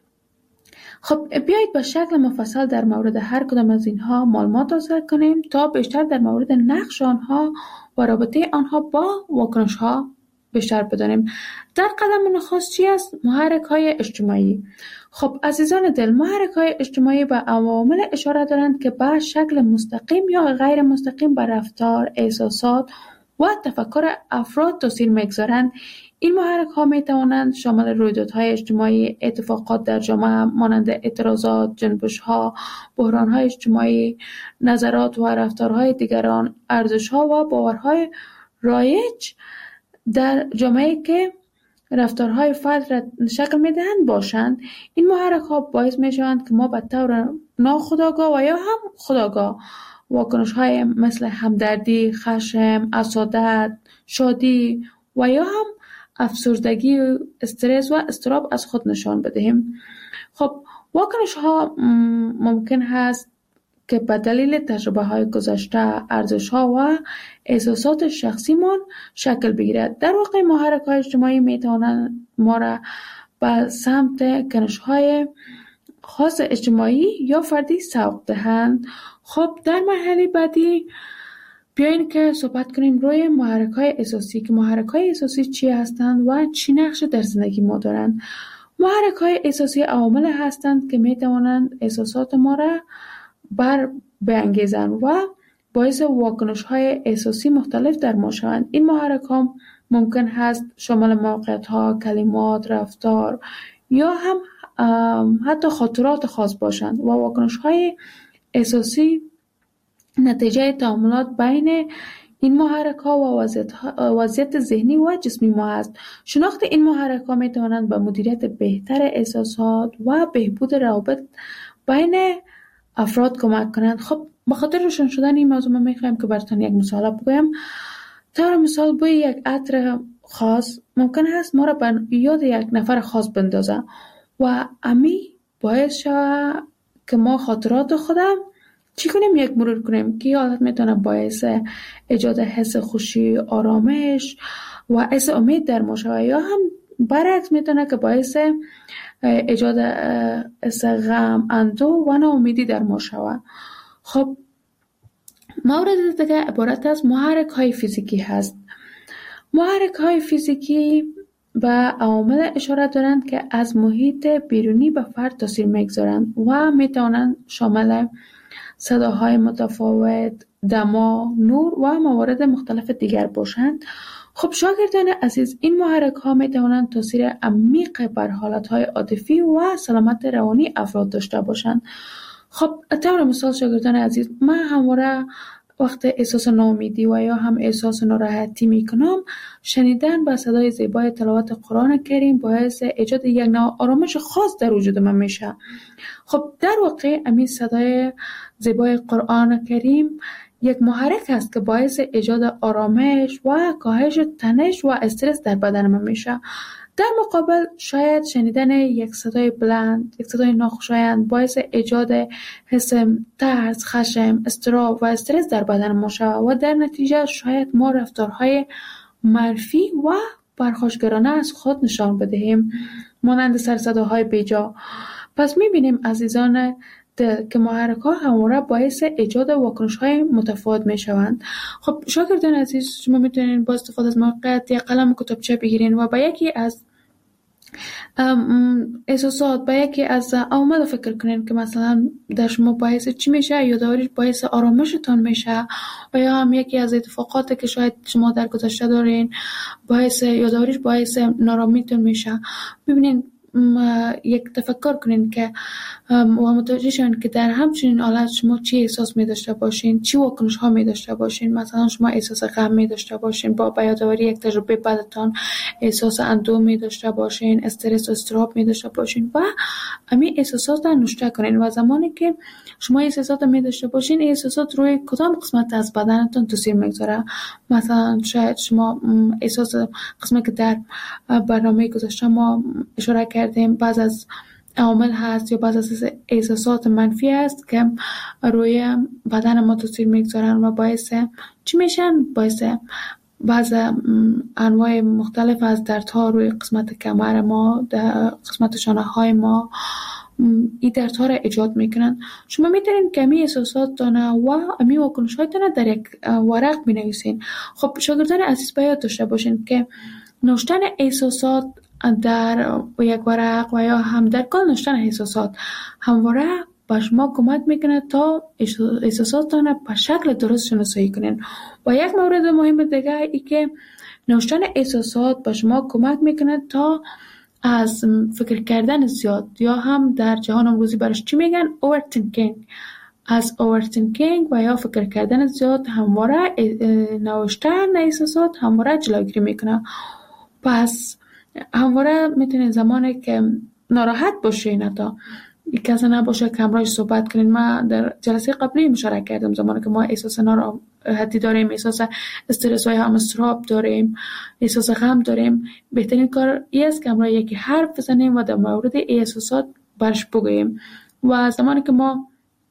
خب بیایید به شکل مفصل در مورد هر کدام از اینها معلومات حاصل کنیم تا بیشتر در مورد نقش آنها و رابطه آنها با واکنش ها بیشتر بدانیم. در قدم نخست چی است؟ محرک های اجتماعی. خب عزیزان دل، محرک های اجتماعی به عوامل اشاره دارند که به شکل مستقیم یا غیر مستقیم بر رفتار، احساسات و تفکر افراد تاثیر میگذارند. این محرک ها می توانند شامل رویدادهای اجتماعی، اتفاقات در جامعه مانند اعتراضات، جنبش ها، بحران های اجتماعی، نظرات و رفتارهای دیگران، ارزش ها و باورهای رایج در جامعه که رفتارهای فرد را شکل میدهند باشند. این محرک ها باعث می شوند که ما به طور ناخودآگاه و یا هم خودآگاه واکنش های مثل همدردی، خشم، حسادت، شادی و یا هم افسردگی، استرس و اضطراب از خود نشان بدهیم. خب واکنش ها ممکن هست که به دلیل تجربه های گذشته، ارزش ها و احساسات شخصی من شکل بگیرد. در واقع محرک های اجتماعی می توانند ما را به سمت کنش های خاص اجتماعی یا فردی سوق دهند. خب در مرحله بعدی بیایید که صحبت کنیم روی محرک های احساسی، که محرک های احساسی چی هستند و چی نقش در زندگی ما دارند. محرک های احساسی عوامل هستند که می توانند احساسات ما را بانگیزند و باعث واکنش های احساسی مختلف در ما شوند. این محرک ها ممکن هست شامل موقعیت ها، کلمات، رفتار یا هم حتی خاطرات خاص باشند و واکنش های احساسی نتیجه تعاملات بین این محرک ها و وضعیت ذهنی و جسمی ما است. شناخت این محرک ها می توانند به مدیریت بهتر احساسات و بهبود روابط بین افراد کمک کنند. خب به خاطر روشن شدن این موضوع من میخوایم که براتون یک مثال بگویم. طور مثال بوی یک عطر خاص ممکن هست ما را به یاد یک نفر خاص بندازه و امی باعث شود که ما خاطرات خودم چی کنیم؟ یک مرور کنیم که حالت میتونه باعث ایجاد حس خوشی، آرامش و حس امید در ما شود، یا هم برعکس میتونه که باعث ایجاد حس غم، اندوه و ناامیدی در ما شود. خب مورد دیگه عبارت از محرک های فیزیکی هست. محرک های فیزیکی به عوامل اشاره دارند که از محیط بیرونی به فرد تاثیر میگذارند و میتوانند شامل صداهای متفاوت، دما، نور و موارد مختلف دیگر باشند. خب شاگردان عزیز، این محرک ها می توانند تاثیر عمیق بر حالت های عاطفی و سلامت روانی افراد داشته باشند. خب طور مثال شاگردان عزیز، من همواره وقت احساس ناامیدی و یا هم احساس ناراحتی می کنم، شنیدن با صدای زیبای تلاوت قرآن کریم باعث ایجاد یک نوع آرامش خاص در وجود من میشه. خب در واقع همین صدای زیبای قرآن کریم یک محرک است که باعث ایجاد آرامش و کاهش تنش و استرس در بدن من میشه. در مقابل شاید شنیدن یک صدای بلند، یک صدای ناخوشایند باعث ایجاد حس ترس، خشم، اضطراب و استرس در بدن ما شود و در نتیجه شاید ما رفتارهای منفی و پرخاشگرانه از خود نشان بدهیم مانند سرصداهای بیجا. پس می‌بینیم عزیزان که محرک‌ها همواره باعث ایجاد واکنش‌های متفاوت می‌شوند. خب شاگردان عزیز، شما می‌تونید با استفاده از موقعیت یا قلم و کتابچه بگیرین و با یکی از احساسات، با یکی از عوامل فکر کنین که مثلا در شما باعث چی میشه، یادآوریش باعث آرامشتان میشه، و یا هم یکی از اتفاقاتی که شاید شما در گذشته دارین یادآوریش باعث نارامیتون میشه. ببینین یک تفکر کنین که و متوجه شون که در همچنین حالت شما چی احساس می داشته باشین، چی واکنش ها می داشته باشین. مثلا شما احساس غم می داشته باشین، با یادآوری یک تجربه بدتان احساس اندوه می داشته باشین، استرس و اضطراب می داشته باشین و همین احساسات را نوشته کنین. و زمانی که شما احساسات می داشته باشین، این احساسات روی کدام قسمت از بدنتون تاثیر میگذاره. مثلا شاید شما احساس قسمتی که در برنامه گذشته ما اشاره کردیم بعض از عوامل هست یا بعض از احساسات منفی هست که روی بدن ما تاثیر میگذارن و باعث چی میشن؟ باعث بعض انواع مختلف از دردها روی قسمت کمر ما، در قسمت شانه های ما، این دردها را ایجاد میکنن. شما میتونین که امی احساساتتان و امی واکنش‌هایتان در یک ورق بنویسین. خب شاگردان عزیز باید داشته باشین که نوشتن احساسات در یک ورق و یا هم در کل نوشتن احساسات همواره به شما کمک میکنه تا احساساتتان به شکل درست شناسایی کنین. و یک مورد مهم دیگه ای که نوشتن احساسات به شما کمک میکنه تا از فکر کردن زیاد، یا هم در جهان امروزی برش چی میگن؟ overthinking. از overthinking و یا فکر کردن زیاد همواره نوشتن احساسات همواره جلوگیری میکنه. پس همواره میتونین زمانی که ناراحت باشین، حتی کسی نباشه که همراهش صحبت کنین. ما در جلسه قبلی مشارکت کردم زمانی که ما احساس ناراحتی داریم، احساس استرس و یا هم اضطراب داریم، احساس غم داریم، بهترین کار این است که همراه یکی حرف بزنیم و در مورد احساسات برش بگوییم. و زمانی که ما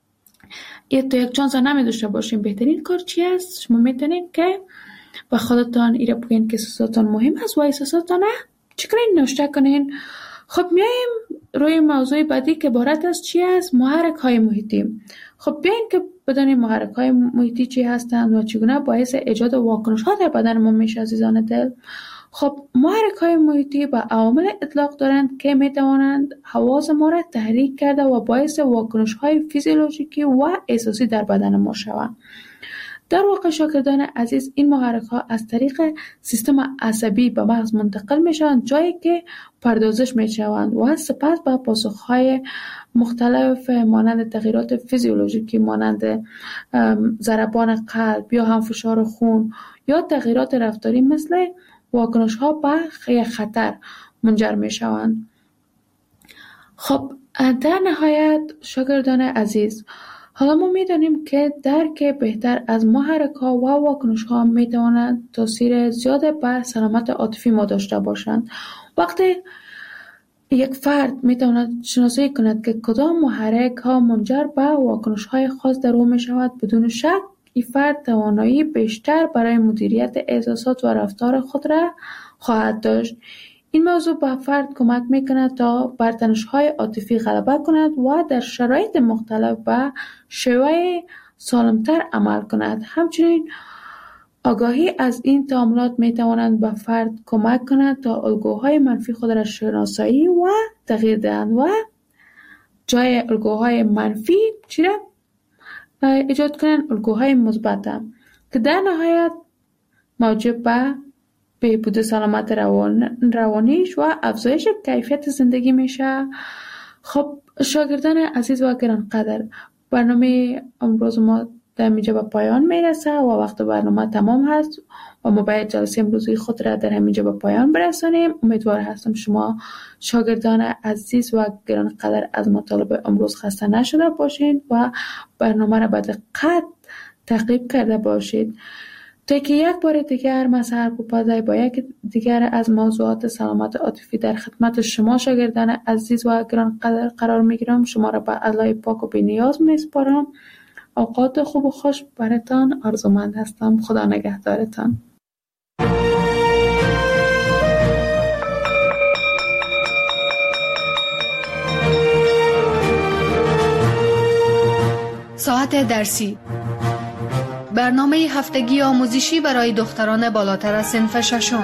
یک چانس نمی داشته باشیم، بهترین کار چی است؟ شما میتونین که با خودتان ایره بگین که احساساتتان مهم است و احساساتتان چی کنین؟ نوشته کنین. خب میایم روی موضوع بعدی که عبارت از چی است؟ محرک های محیطی. خب بیاین که بدانیم محرک های محیطی چی هستند و چگونه باعث ایجاد واکنش ها در بدن ما میشه عزیزان دل. خب محرک های محیطی با عوامل اطلاق دارند که میتوانند حواس ما را تحریک کرده و باعث واکنش های فیزیولوژیکی و احساسی در بدن ما شوند. در واقع شاگردان عزیز، این محرک ها از طریق سیستم عصبی به مغز منتقل میشوند، جایی که پردازش میشوند و سپس به پاسخ های مختلف مانند تغییرات فیزیولوژیکی مانند ضربان قلب یا هم فشار خون یا تغییرات رفتاری مثل واکنش ها به خطر منجر میشوند. خب در نهایت شاگردان عزیز، حالا ما می‌دانیم که درک بهتر از محرک‌ها و واکنش‌ها می‌تواند تاثیر زیاد بر سلامت عاطفی ما داشته باشند. وقتی یک فرد می‌تواند شناسایی کند که کدام محرک‌ها منجر به واکنش‌های خاص در او می‌شود، بدون شک این فرد توانایی بیشتر برای مدیریت احساسات و رفتار خود را خواهد داشت. این موضوع به فرد کمک میکند تا بر تنش‌های عاطفی غلبه کند و در شرایط مختلف به شیوه سالمتر عمل کند. همچنین آگاهی از این تعاملات میتواند به فرد کمک کند تا الگوهای منفی خود را شناسایی و تغییر دهند و جای الگوهای منفی چی را ایجاد کنند؟ الگوهای مثبت که در نهایت موجب به بهبود سلامت روانیش و افزایش کیفیت زندگی میشه. خب شاگردان عزیز و گرانقدر، برنامه امروز ما در اینجا به پایان میرسه و وقت برنامه تمام هست و ما باید جلسه امروزی خود را در همینجا به پایان برسانیم. امیدوار هستم شما شاگردان عزیز و گرانقدر از مطالب امروز خسته نشده باشین و برنامه را به دقت تعقیب کرده باشید تا که یک بار دیگر من سرپوپازی با یک دیگر از موضوعات سلامت عاطفی در خدمت شما شاگردان عزیز و گرانقدر قرار میگیرم. شما را به الله پاک و بی‌نیاز میسپارم. اوقات خوب و خوش براتان آرزومند هستم. خدا نگهدارتان. ساعت درسی، برنامه هفتگی آموزشی برای دختران بالاتر از صنف ششم.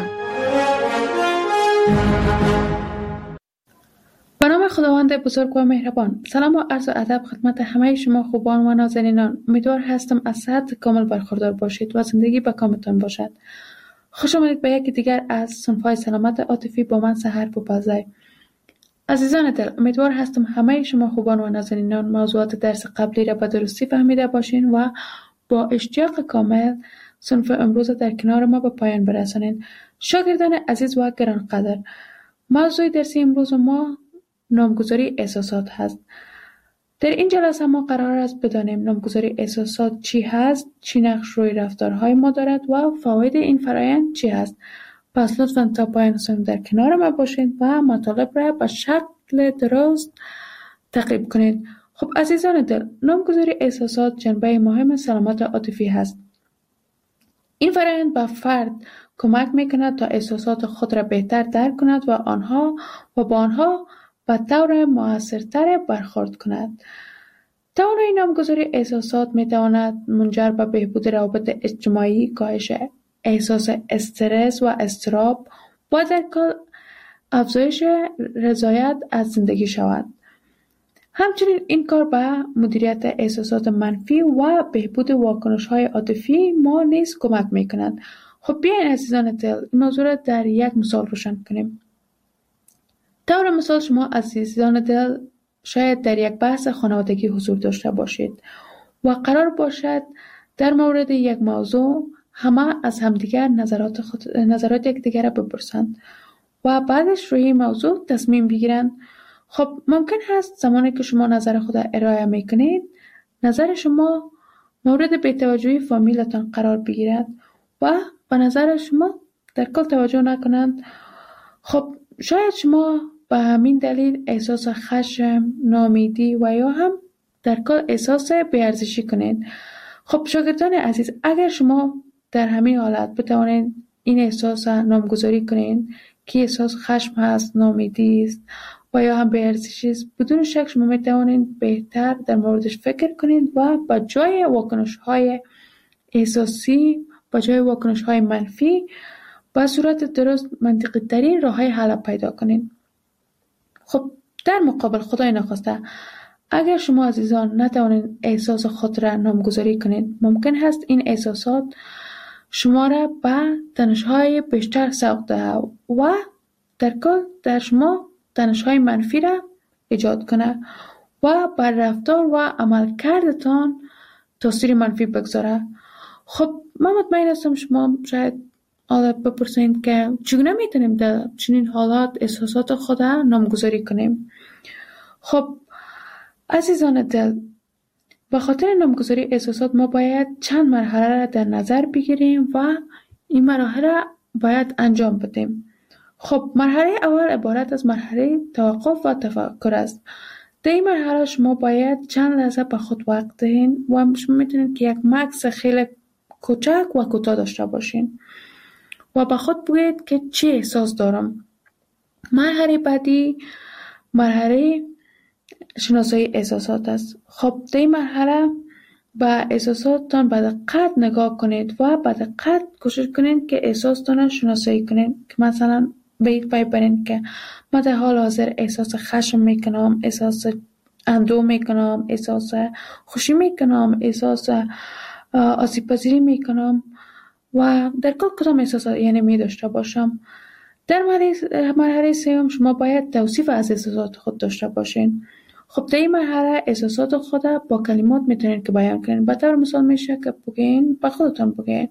به نام خداوند بزرگ و مهربان. سلام و عرض ادب خدمت همه شما خوبان و نازنینان. امیدوار هستم از صحت کامل برخوردار باشید و زندگی به کامتان باشد. خوش آمدید به یکی دیگر از صنف‌های سلامت عاطفی با من سحر بوپزی. عزیزان دل، امیدوار هستم همه شما خوبان و نازنینان موضوعات درس قبلی را به درستی فهمیده باشین و با اشتیاق کامل صنف امروز در کنار ما به پایان برسانید. شاگردان عزیز و گرانقدر، موضوع درسی امروز ما نامگذاری احساسات هست. در این جلسه ما قرار است بدانیم نامگذاری احساسات چی هست، چی نقش روی رفتارهای ما دارد و فواید این فرآیند چی هست. پس لطفاً تا پایان صنف در کنار ما باشید و مطالب را به شکل درست تعقیب کنید. خب عزیزان دل، نامگذاری احساسات جنبه مهم سلامت عاطفی هست. این فرآیند به فرد کمک میکند تا احساسات خود را بهتر درک کند و با آنها به طور مؤثرتر برخورد کند. توانایی نامگذاری احساسات میتواند منجر به بهبود روابط اجتماعی، کاهش احساس استرس و اضطراب و در کل افزایش رضایت از زندگی شود. همچنین این کار به مدیریت احساسات منفی و بهبود واکنش‌های عاطفی ما نیز کمک می‌کند. خب بیاین عزیزان دل این موضوع را در یک مثال روشن کنیم. طور مثال شما عزیزان دل شاید در یک بحث خانوادگی حضور داشته باشید و قرار باشد در مورد یک موضوع همه از همدیگر نظرات یکدیگر را بپرسند و بعدش روی این موضوع تصمیم بگیرند. خب ممکن هست زمانی که شما نظر خود ارائه میکنید نظر شما مورد بی‌توجهی فامیلتان قرار بگیرد و به نظر شما در کل توجه نکنند. خب شاید شما به همین دلیل احساس خشم، ناامیدی و یا هم در کل احساس بی‌ارزشی کنید. خب شاگردان عزیز، اگر شما در همین حالت بتوانید این احساس نامگذاری کنید که احساس خشم هست، ناامیدی است و یا هم بی‌ارزشی است، بدون شک شما میتوانید بهتر در موردش فکر کنید و با جای واکنش‌های احساسی، با جای واکنش‌های منفی با صورت درست منطقی ترین راه‌های حل پیدا کنید. خب در مقابل خدای نخواسته اگر شما عزیزان نتوانید احساس خود را نامگذاری کنید، ممکن هست این احساسات شما را به تنش‌های بیشتر سوق دهد و در کل در شما تنش‌های منفی را ایجاد کنه و بر رفتار و عملکردتان تاثیر منفی بگذاره. خب من مطمئن هستم شما شاید حالا بپرسید که چگونه میتونیم در چنین حالات احساسات خود را نامگذاری کنیم. خب عزیزان دل، به خاطر نامگذاری احساسات ما باید چند مرحله را در نظر بگیریم و این مراحل را باید انجام بدیم. خب مرحله اول عبارت از مرحله توقف و تفکر است. در این مرحله شما باید چند لحظه به خود وقت دهید و شما میتونید که یک مکث خیلی کوچک و کوتاه داشته باشین و به خود بگویید که چه احساس دارم. مرحله بعدی مرحله شناسایی احساسات است. خب در این مرحله به احساساتتان به دقت نگاه کنید و به دقت کوشش کنید که احساستان را شناسایی کنید که مثلا به یک پای برین که من در حال حاضر احساس خشم میکنم، احساس اندوه میکنم، احساس خوشی میکنم، احساس آسیب پذیری میکنم و در کدام احساسات یعنی می داشته باشم. در مرحله سوم شما باید توصیف از احساسات خود داشته باشین. خب در این مرحله احساسات خود با کلمات میتونین که بیان کنین. به طور مثال میشه که بگین، به خودتان بگین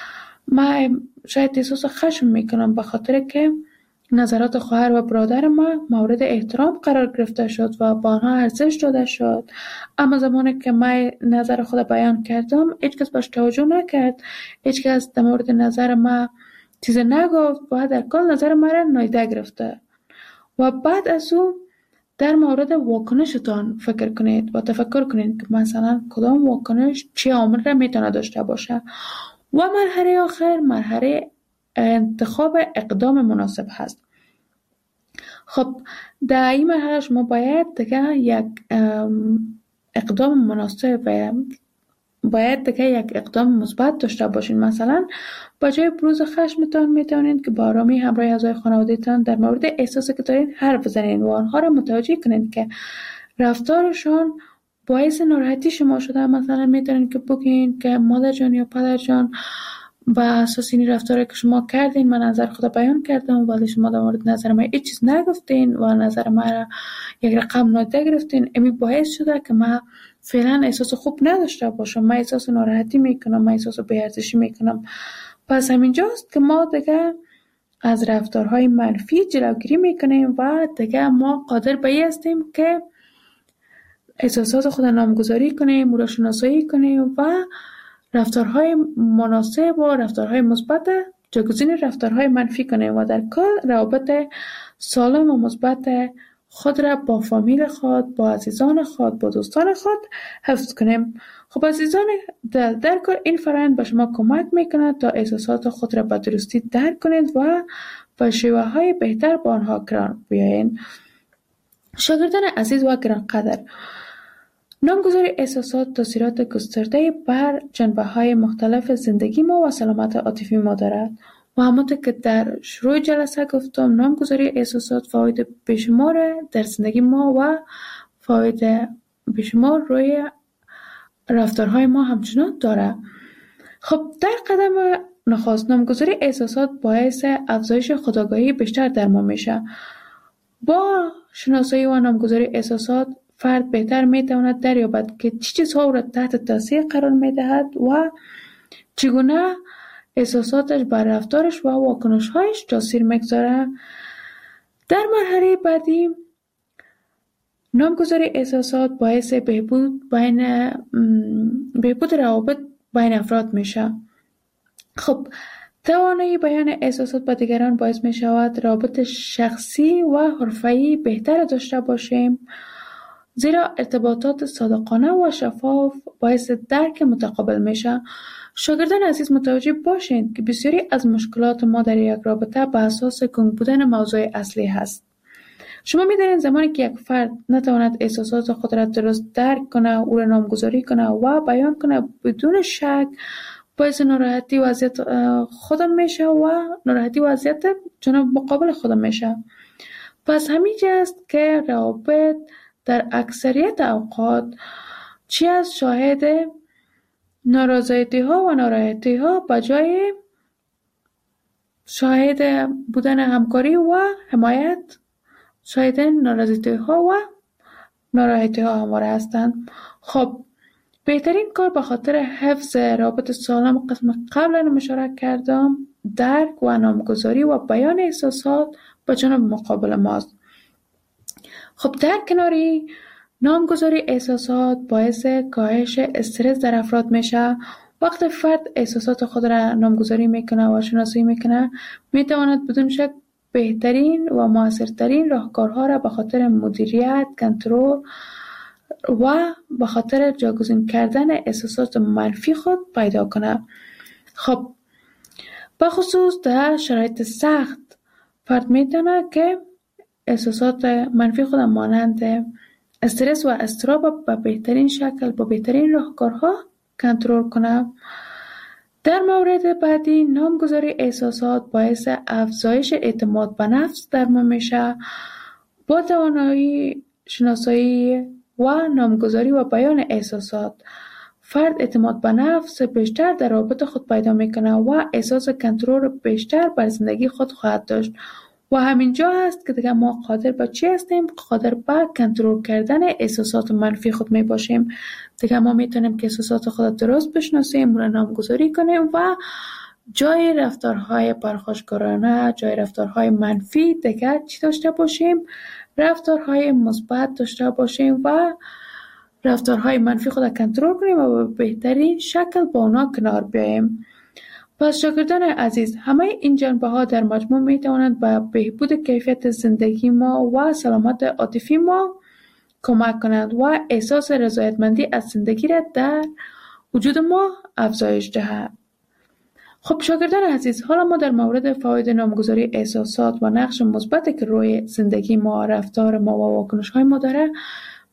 من شاید احساس خشم میکنم به خاطر که نظرات خواهر و برادر ما مورد احترام قرار گرفته شد و با آنها ارزش داده شد، اما زمانی که من نظر خود بیان کردم هیچ کس بهش توجه نکرد، هیچ کس در مورد نظر ما چیز نگفت و در کل نظر ما را نادیده گرفته. و بعد از اون در مورد واکنشتان فکر کنید و تفکر کنید که مثلا کدام واکنش چه عامل را میتونه داشته باشه. و مرحله آخر مرحله انتخاب اقدام مناسب هست. خب در این مرحله شما باید دیگه یک اقدام مناسب و باید دیگه یک اقدام مثبت داشته باشین. مثلا با جای بروز خشمتان میتونید که با آرامی همراه اعضای خانواده‌تان در مورد احساسی که دارین حرف بزنین و آنها را متوجه کنین که رفتارشان باعث ناراحتی شما شده. مثلا میتونین که بگین که مادر جان یا پدر جان، با اساس این رفتاری که شما کردین من نظر خود بیان کردم ولی شما در مورد نظر من هیچ چیز نگفتین و نظر من را یک رقم نادیده گرفتین. امی باعث شده که من فعلا احساس خوب نداشته باشم، من احساس ناراحتی میکنم، من احساس بی‌ارزشی میکنم. پس همینجاست که ما دیگه از رفتارهای منفی جلوگیری میکنیم و دیگه ما قادر به این هستیم که احساسات خود نامگذاری کنیم، او را شناسایی کنیم و رفتارهای مناسب و رفتارهای مثبت جایگزین رفتارهای منفی کنیم و در کل روابط سالم و مثبت خود را با فامیل خود، با عزیزان خود، با دوستان خود حفظ کنیم. خب عزیزان، در کل این فرآیند به شما کمک میکنه تا احساسات خود را به درستی درک کنید و با شیوه های بهتر با آنها کنار بیایید. شاگردان عزیز و گرانقدر، نامگذاری احساسات تاثیرات گسترده بر جنبه‌های مختلف زندگی ما و سلامت عاطفی ما دارد و همانطور که در شروع جلسه گفتم نامگذاری احساسات فواید بیشمار در زندگی ما و فواید بیشمار روی رفتارهای ما همچنان داره. خب در قدم نخست نامگذاری احساسات باعث افزایش خودآگاهی بیشتر در ما میشه. با شناسایی و نامگذاری احساسات فرد بهتر میتواند دریابد که چه چیزها او را تحت تاثیر قرار میدهد و چگونه احساساتش بر رفتارش و واکنش‌هایش تاثیر میگذاره. در مرحله بعدی نامگذاری احساسات باعث بهبود روابط بین افراد میشه. خب توانایی بیان احساسات با دیگران باعث میشود روابط شخصی و حرفه‌ای بهتر داشته باشیم، زیرا ارتباطات صادقانه و شفاف باعث درک متقابل میشه. شاگردان عزیز متوجه باشید که بسیاری از مشکلات ما در یک رابطه به اساس گنگ بودن موضوع اصلی هست. شما می‌دانید زمانی که یک فرد نتواند احساسات خود را درست درک کنه، او را نامگذاری کنه و بیان کنه، بدون شک باعث ناراحتی وضعیت خودم میشه و ناراحتی وضعیت جناب مقابل خودم میشه. پس همینجا است که روابط در اکثریت اوقات چی از شاهد نارضایتی ها و ناراحتی ها به جای شاهد بودن همکاری و حمایت شاهد نارضایتی ها و ناراحتی ها همواره هستند. خب بهترین کار به خاطر حفظ رابط سالم قسم قبلا اشاره کردم درک و نامگذاری و بیان احساسات به جانب مقابل ماست. خب در کناری نامگذاری احساسات باعث کاهش استرس در افراد میشه. وقتی فرد احساسات خود را نامگذاری میکنه و شناسایی میکنه میتواند بدون شک بهترین و موثرترین راهکارها را به خاطر مدیریت، کنترل و به خاطر جایگزین کردن احساسات منفی خود پیدا کنه. خب بخصوص در شرایط سخت فرد میتونه که احساسات منفی خود مانند استرس و اضطراب به بهترین شکل با بهترین راهکارها کنترل کنه. در مورد بعدی نامگذاری احساسات باعث افزایش اعتماد به نفس در ما میشه. با توانایی شناسایی و نامگذاری و بیان احساسات فرد اعتماد به نفس بیشتر در رابطه خود پیدا میکنه و احساس کنترل بیشتر بر زندگی خود خواهد داشت و همینجا هست که دیگه ما قادر به چی هستیم؟ قادر به کنترل کردن احساسات منفی خود می باشیم. دیگه ما میتونیم که احساسات خود درست بشناسیم، اون را نامگذاری کنیم و جای رفتارهای پرخاشگرانه، جای رفتارهای منفی دیگه چی داشته باشیم؟ رفتارهای مثبت داشته باشیم و رفتارهای منفی خود را کنترل کنیم و به بهترین شکل با اونا کنار بیاییم. پس شاگردان عزیز، همه این جنبه ها در مجموع می توانند به بهبود کیفیت زندگی ما و سلامت عاطفی ما کمک کنند و احساس رضایتمندی از زندگی را در وجود ما افزایش دهند. خب شاگردان عزیز، حالا ما در مورد فواید نامگذاری احساسات و نقش مثبتی که روی زندگی ما، رفتار ما و واکنش های ما داره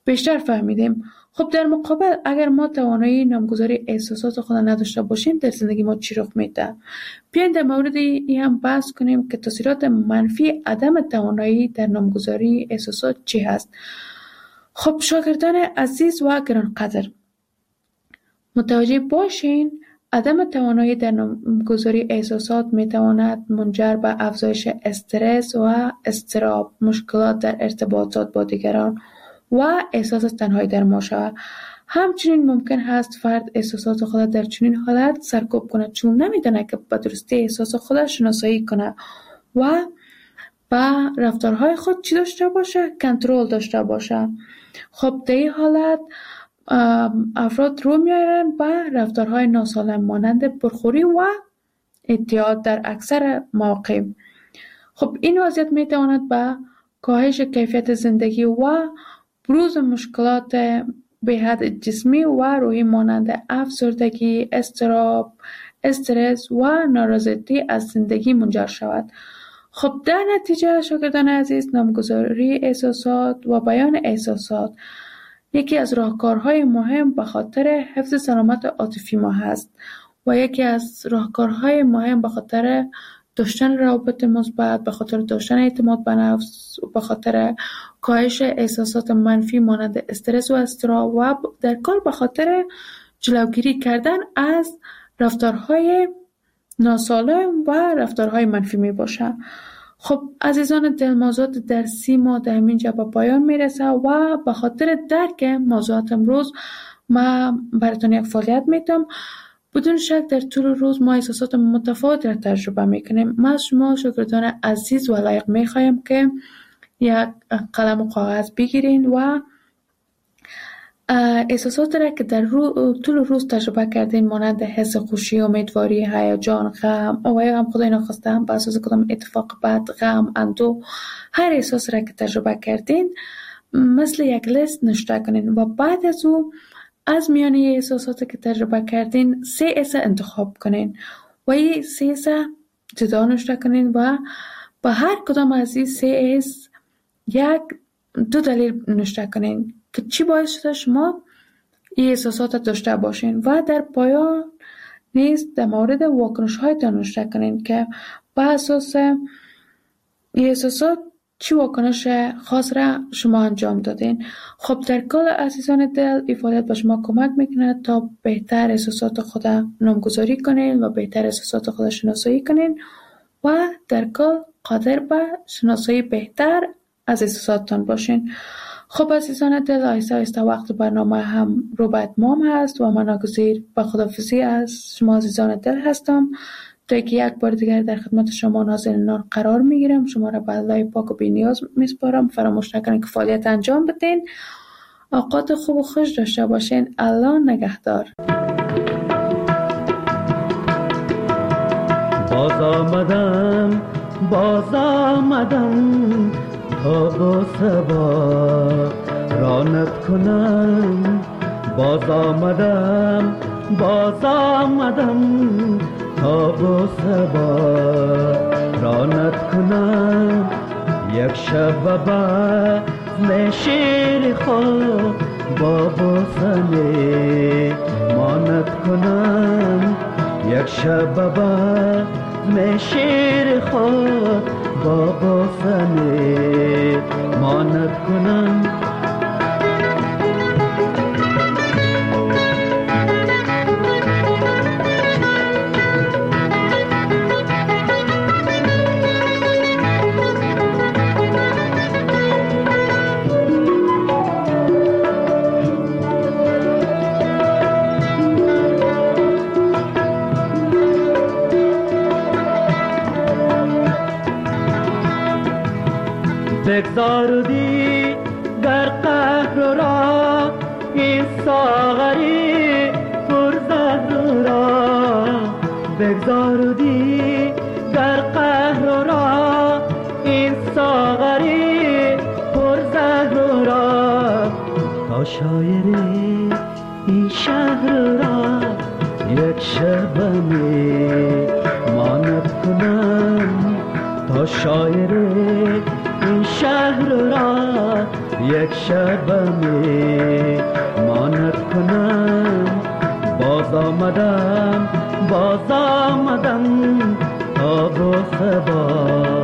بیشتر فهمیدیم. خب در مقابل اگر ما توانایی نامگذاری احساسات خود نداشته باشیم در زندگی ما چی رخ میده؟ بیاین در مورد این هم بحث کنیم که تاثیرات منفی عدم توانایی در نامگذاری احساسات چی هست. خب شاگردان عزیز و گرانقدر، متوجه باشین عدم توانایی در نامگذاری احساسات میتواند منجر به افزایش استرس و اضطراب، مشکلات در ارتباطات با دیگران و احساس تنهایی در ما شود. همچنین ممکن هست فرد احساسات خود در چنین حالت سرکوب کند چون نمیدونه که به درستی احساس خود شناسایی کنه و با رفتارهای خود چی داشته باشه؟ کنترل داشته باشه. خب در این حالت افراد رو میارن به رفتارهای ناسالم مانند پرخوری و اعتیاد در اکثر مواقع. خب این وضعیت میتواند به کاهش کیفیت زندگی و بروز مشکلات به حد جسمی و روحی مانند افسردگی، اضطراب، استرس و نارضایتی از زندگی منجر شود. خب در نتیجه شاگردان عزیز، نامگذاری احساسات و بیان احساسات یکی از راهکارهای مهم به خاطر حفظ سلامت عاطفی ما هست و یکی از راهکارهای مهم به خاطر داشتن روابط مثبت، به خاطر داشتن اعتماد به نفس، به خاطر کاهش احساسات منفی مانند استرس و اضطراب و در کل به خاطر جلوگیری کردن از رفتارهای ناسالم و رفتارهای منفی می باشه. خب عزیزان دل، موضوعات درسی ما در همینجا به پایان میرسه و به خاطر درک موضوعات امروز ما براتون یک فعالیت میتم. بدون شک در طول روز ما احساسات متفاوت را تجربه میکنیم. ما از شما شاگردان عزیز و لایق میخوایم که یک قلم و کاغذ بگیرین و احساسات را که در طول روز تجربه کردین مانند حس خوشی، امیدواری، هیجان، غم و یا هم خدای ناخواسته هم به اساس کدام اتفاق بد، غم، اندوه، هر احساس را که تجربه کردین مثل یک لیست نوشته کنین و بعد از او از میان احساساتی که تجربه کردین 3 حس انتخاب کنین و این 3 حس جدا نوشته کنین و با هر کدام از این 3 حس 2 دلیل نوشته کنین که چی باعث شده شما این احساسات داشته باشین و در پایان نیز در مورد واکنش هایتان نوشته کنین که با اساس این احساسات چی واکنش خاص را شما انجام دادین. خب در کل عزیزان دل، این فعالیت به شما کمک میکنه تا بهتر احساسات خود نامگذاری کنین و بهتر احساسات خود شناسایی کنین و در کل قادر به شناسایی بهتر از احساساتتان باشین. خب عزیزان دل، آهسته آهسته وقت برنامه هم رو به اتمام هست و من ناگزیر به خداحافظی از شما عزیزان دل هستم تا که یک بار دیگر در خدمت شما نازنینان قرار میگیرم. شما را به الله پاک و بی‌نیاز میسپارم. فراموش نکنید که فعالیت انجام بدین. اوقات خوب و خوش داشته باشین. الله نگهدار. باز آمدم تا با سبا رانت کنم. باز آمدم تا با سبا رانت کنم. یک شب بزم شیر خود با بوسنه مانت کنم. یک شب بزم شیر خود با بوسنه مانت کنم. بگذاردی در قهر را این ساغری پرزهر را. بگذاردی در قهر را این ساغری پرزهر را. تا شاعر این شهر را یک شبنه مانت کنم. تا شاعر این شهر را یک شب می ماند کنم. باز آمدم تا با صبا